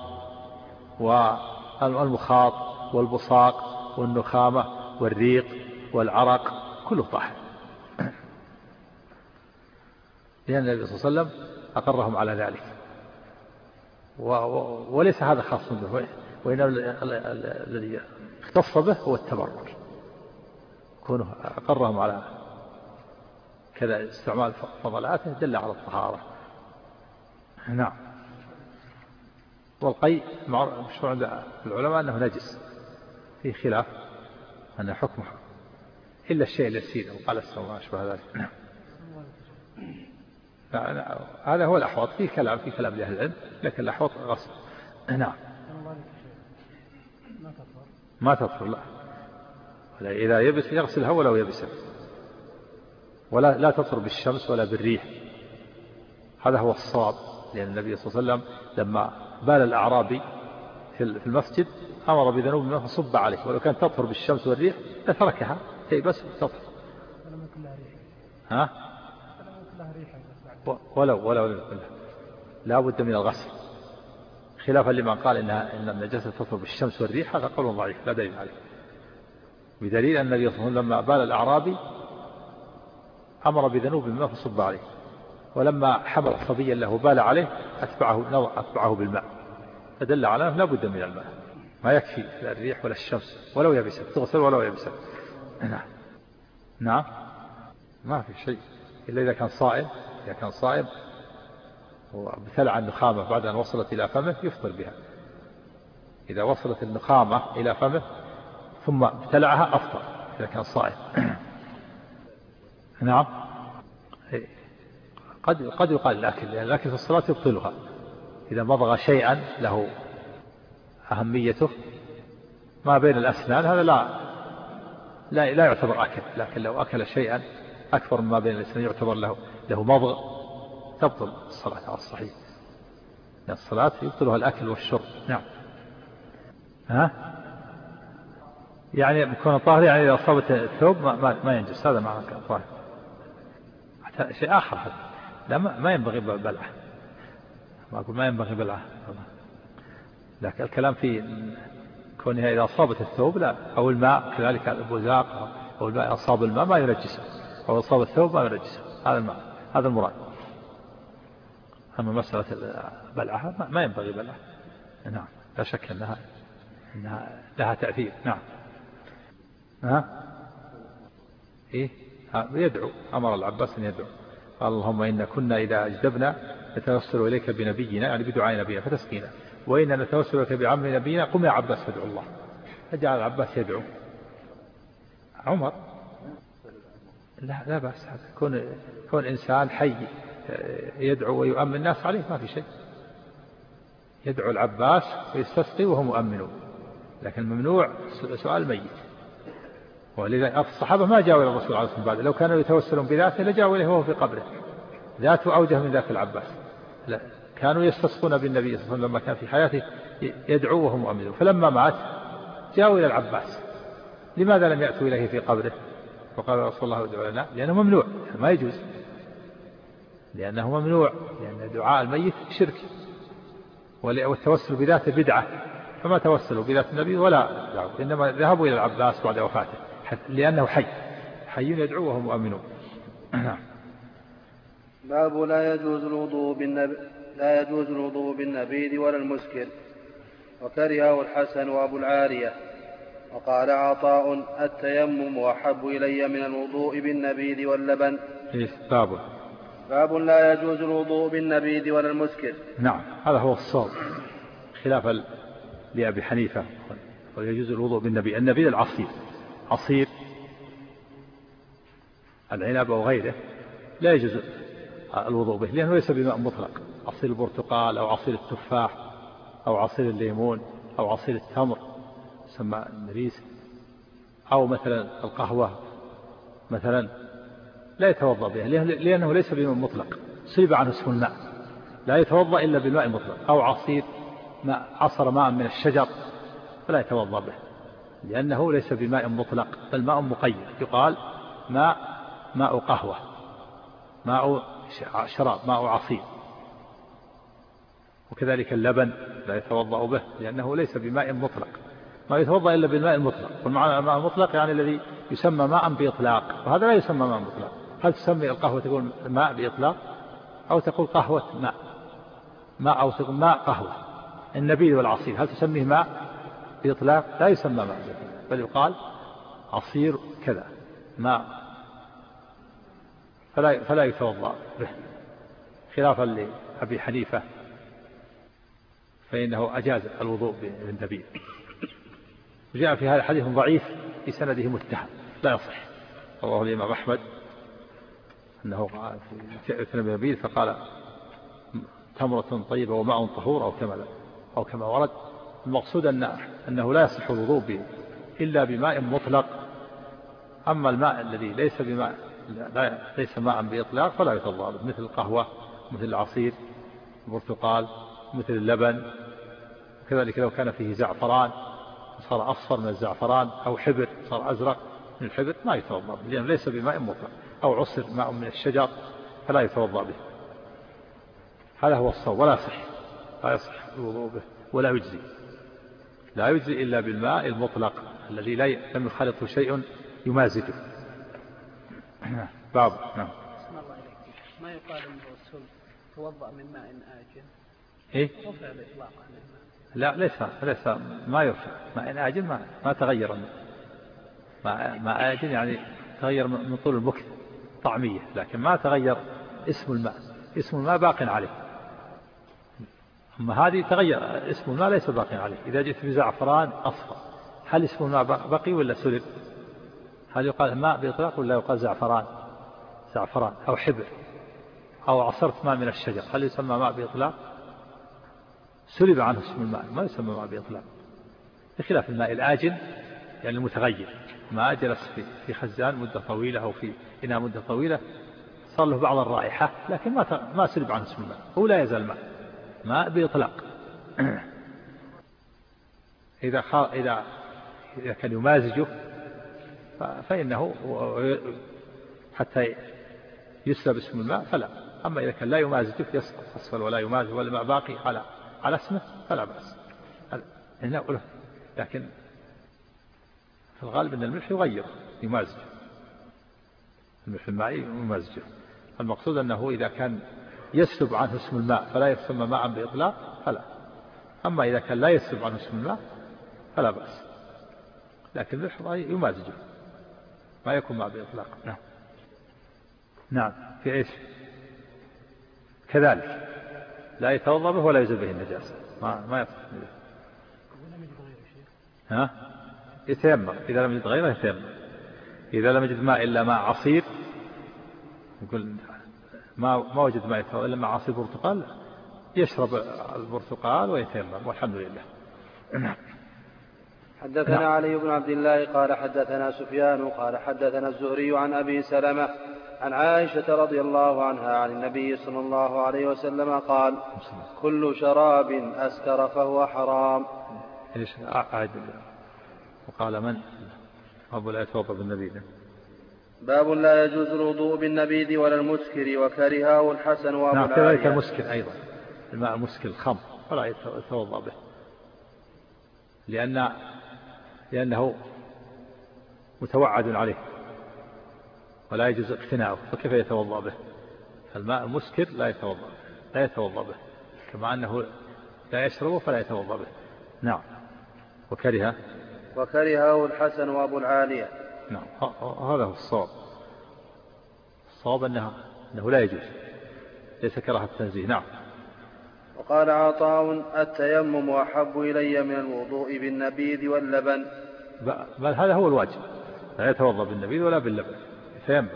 والمخاط والبصاق والنخامة والريق والعرق كله طاهر، لأن النبي صلى الله عليه وسلم أقرهم على ذلك. وليس هذا خاص به، وإنما الذي اختص به هو التبرك، كونه أقرهم على كذا استعمال فضلاته دل على الطهارة. نعم. والقيء مشروع عند العلماء أنه نجس، في خلاف أنه حكمه إلا الشيء اليسير وقال السماء ما أشبه ذلك. نعم. هذا هو الأحوط، في كلام لأهل العلم، لكن الأحوط غسل. نعم. ما تطهر لا، إذا يبس يغسلها ولو يبسها، لا تطهر بالشمس ولا بالريح، هذا هو الصواب. لأن النبي صلى الله عليه وسلم لما بال الأعرابي في المسجد أمر بذنوب ما فصب عليه، ولو كانت تطهر بالشمس والريح لتركها بس تطهر. ها؟ ولو لا بد من الغسل، خلافا لمن قال إن النجاسة تطهر بالشمس والريح، هذا قول ضعيف لا دليل عليه، بدليل أن النبي صلى الله عليه وسلم لما بال الأعرابي أمر بذنوب ما فصب عليه، ولما حمل صبيا له بال عليه أتبعه بالماء، فدل على أنه لا بد من الماء، ما يكفي لا الريح ولا الشمس ولو يبست، تغسل ولو يبست. نعم ما في شيء إلا إذا كان صائم وابتلع النخامة بعد أن وصلت إلى فمه يفطر بها. إذا وصلت النخامة إلى فمه ثم ابتلعها أفطر إذا كان صائم. نعم. قد يقال لكن في الصلاة يبطلها إذا مضغ شيئا له أهميته ما بين الأسنان، هذا لا يعتبر أكل، لكن لو أكل شيئا أكثر مما بين الأسنان يعتبر له مضغ، تبطل الصلاة على الصحيح، لأن الصلاة يبطلها الأكل والشرب. نعم. يعني بكون طاهر، يعني إذا أصابت الثوب ما ينجس، هذا معنى طاهر. شيء آخر هذا لا ما ينبغي بلعه، ما أقول ما ينبغي بلعه، لكن الكلام في كونها إذا أصابت الثوب لا، أو الماء كذلك البزاق أو الماء أصاب الماء ما ينجسه، أو أصاب الثوب ما ينجسه، هذا المراد. أما مسألة بلعها ما ينبغي بلعها. نعم لا شك أنها لها تأثير. نعم. يدعو، أمر العباس أن يدعو، قال اللهم إن كنا إذا أجدبنا نتوسل إليك بنبينا، يعني بدعاء نبينا فتسقينا، وإن نتوسل إليك بعم نبينا، قم يا عباس فادعو الله. فجعل العباس يدعو. عمر لا بأس، هذا كون إنسان حي يدعو ويؤمن الناس عليه ما في شيء. يدعو العباس ويستسقي وهم مؤمنون، لكن ممنوع سؤال ميت. ولذا الصحابة ما جاءوا إلى الرسول عليه الصلاة والسلام، لو كانوا يتوسلون بذاته لجاءوا إليه وهو في قبره، ذاته أوجه من ذات العباس. لا، كانوا يستسقون بالنبي صلى الله عليه وسلم لما كان في حياته يدعو وهم مؤمنون، فلما مات جاءوا إلى العباس. لماذا لم يأتوا إليه في قبره وقال رسول الله ادعو لنا؟ لأنه ممنوع، ما يجوز، لأنه ممنوع، لأن دعاء الميت شرك، والتوسل بذاته بدعة، فما توسلوا بذات النبي ولا دعوا، إنما ذهبوا إلى العباس بعد وفاته لأنه حي يدعو وهم مؤمنون. باب لا يجوز الوضوء بالنبيذ ولا المسكر، وكرهه الحسن وأبو العالية. وقال عطاء: التيمم أحب إلي من الوضوء بالنبيذ واللبن. باب لا يجوز الوضوء بالنبيذ ولا المسكر. نعم، هذا هو الصواب خلافا لأبي حنيفة، ويجوز الوضوء بالنبيذ. النبيذ العصير، عصير العنب أو غيره لا يجوز الوضوء به لأنه ليس بماء مطلق. عصير البرتقال أو عصير التفاح أو عصير الليمون أو عصير التمر يسمى النبيذ، أو مثلا القهوة مثلا لا يتوضأ به لأنه ليس بماء مطلق، سلب عنه اسم الماء، لا يتوضأ إلا بالماء المطلق. أو عصير عصر ماء من الشجر فلا يتوضأ به لأنه ليس بماء مطلق بل ماء مقيد، يقال ماء قهوة، ماء شراب، ماء عصير. وكذلك اللبن لا يتوضأ به لأنه ليس بماء مطلق، ما يتوضأ إلا بالماء المطلق. والمعنى الماء المطلق يعني الذي يسمى ماء بإطلاق، وهذا لا يسمى ماء مطلق. هل تسمي القهوة تقول ماء بإطلاق، أو تقول قهوة ماء أو تقول ماء قهوة؟ النبيذ والعصير هل تسميه ماء بإطلاق؟ لا يسمى ماء بإطلاق، بل يقال عصير كذا ماء، فلا يتوضأ به، خلافا لأبي حنيفة فإنه أجاز الوضوء بالنبيذ. وجاء في هذا الحديث ضعيف في سنده متهم لا يصح، رواه الإمام أحمد أنه في النبيذ فقال تمرة طيبة وماء طهور أو كما ورد. المقصود أنه لا يصح الوضوء به إلا بماء مطلق. أما الماء الذي ليس ماء بإطلاق فلا يتوضأ به، مثل القهوة، مثل العصير البرتقال، مثل اللبن. كذلك لو كان فيه زعفران صار أصفر من الزعفران، أو حبر صار أزرق من الحبر ما يتوضأ به لأنه ليس بماء مطلق. أو عصر ماء من الشجر فلا يتوضأ به. هذا هو الصواب، لا يصح الوضوء به ولا يجزي، لا يجزي إلا بالماء المطلق الذي لم يخالطه شيء يمازجه. باب نعم. ما يقال أن الرسول توضأ من ماء آجن؟ رفع الإطلاق عن الماء. لا ليس ما يرفع ماء آجن، ما تغير ماء آجن يعني تغير من طول المكث طعمية، لكن ما تغير اسم الماء باق عليه. أما هذه تغير اسم الماء ليس باق عليه. إذا جئت بزعفران أصفر هل اسم الماء بقي ولا سلب؟ هل يقال ماء بإطلاق ولا يقال زعفران أو حبر أو عصرت ماء من الشجر هل يسمى ماء بإطلاق؟ سلب عنه اسم الماء، ما يسمى ماء بإطلاق، بخلاف الماء الآجن يعني المتغير، ما جلس في خزان مدة طويلة أو في إناء مدة طويلة صار له بعض الرائحة لكن ما سلب عنه اسم الماء، هو لا يزال ماء بإطلاق. إذا كان يمازجه فإنه حتى يسلب اسم الماء فلا. أما إذا كان لا يمازجه يسقط أسفل ولا يمازج والماء باقي على اسمه فلا بأس. لكن في الغالب أن الملح يمازج، الملح المائي يمازجه. المقصود أنه إذا كان يسلب عنه اسم الماء فلا يسمى ماء بإطلاق فلا. أما إذا كان لا يسلب عنه اسم الماء فلا بأس، لكن الملح يمازجه ما يكون ماء بإطلاق. نعم في إيش كذلك لا يتوضأ به ولا يزول به النجاسة، ما يصح. يتيمم إذا لم يجد غيره، يتيمم إذا لم يجد ماء إلا ماء عصير، يقول ما وجد ماء يتوضأ إلا ماء عصير برتقال، يشرب البرتقال ويتيمم والحمد لله. حدثنا علي بن عبد الله قال حدثنا سفيان قال حدثنا الزهري عن أبي سلمة عن عائشة رضي الله عنها عن النبي صلى الله عليه وسلم قال: كل شراب أسكر فهو حرام. وقال من أبو لا يتوضأ بالنبيذ. باب لا يجوز الوضوء بالنبيذ ولا المسكر، وكرهه الحسن وأبو العالية. كذلك المسكر أيضا، الماء المسكر الخمر فلا يتوضأ به لأنه متوعد عليه ولا يجوز اقتناعه، فكيف يتوضأ به؟ الماء المسكر لا يتوضأ به، كما أنه لا يشربه فلا يتوضأ به. نعم. وكرهه الحسن وأبو العالية. نعم، هذا هو الصواب. الصواب أنه لا يجوز، ليس كراهة التنزيه. نعم. وقال عطاء: التيمم أحب إلي من الوضوء بالنبيذ واللبن. بل هذا هو الواجب، لا يتوضأ بالنبيذ ولا باللبن، يتيمم.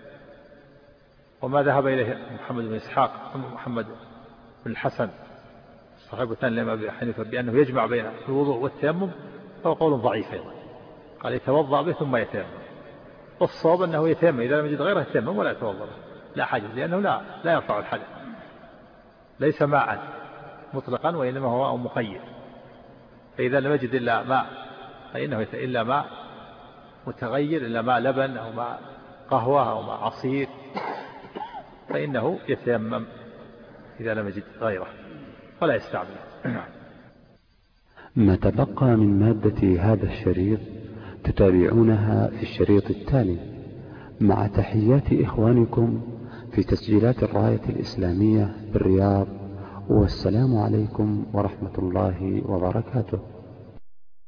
وما ذهب إليه محمد بن إسحاق محمد بن الحسن صاحب الثاني لما أبي حنيفة بأنه يجمع بين الوضوء والتيمم فهو قول ضعيف أيضا. قال يتوضأ به ثم يتيمم، والصواب أنه يتيمم إذا لم يجد غيره يتيمم ولا يتوضأ به، لا حاجة، لأنه لا يرفع الحدث، ليس ماء مطلقا وإنما هو ماء مقيد. فإذا لم يجد إلا ماء فإنه إلا ماء متغير، إلا ماء لبن أو ماء قهوة أو ماء عصير، فإنه يتيمم إذا لم يجد غيره ولا يستعمله. ما تبقى من مادة هذا الشريط تتابعونها في الشريط التالي، مع تحيات إخوانكم في تسجيلات الراية الإسلامية بالرياض، والسلام عليكم ورحمة الله وبركاته.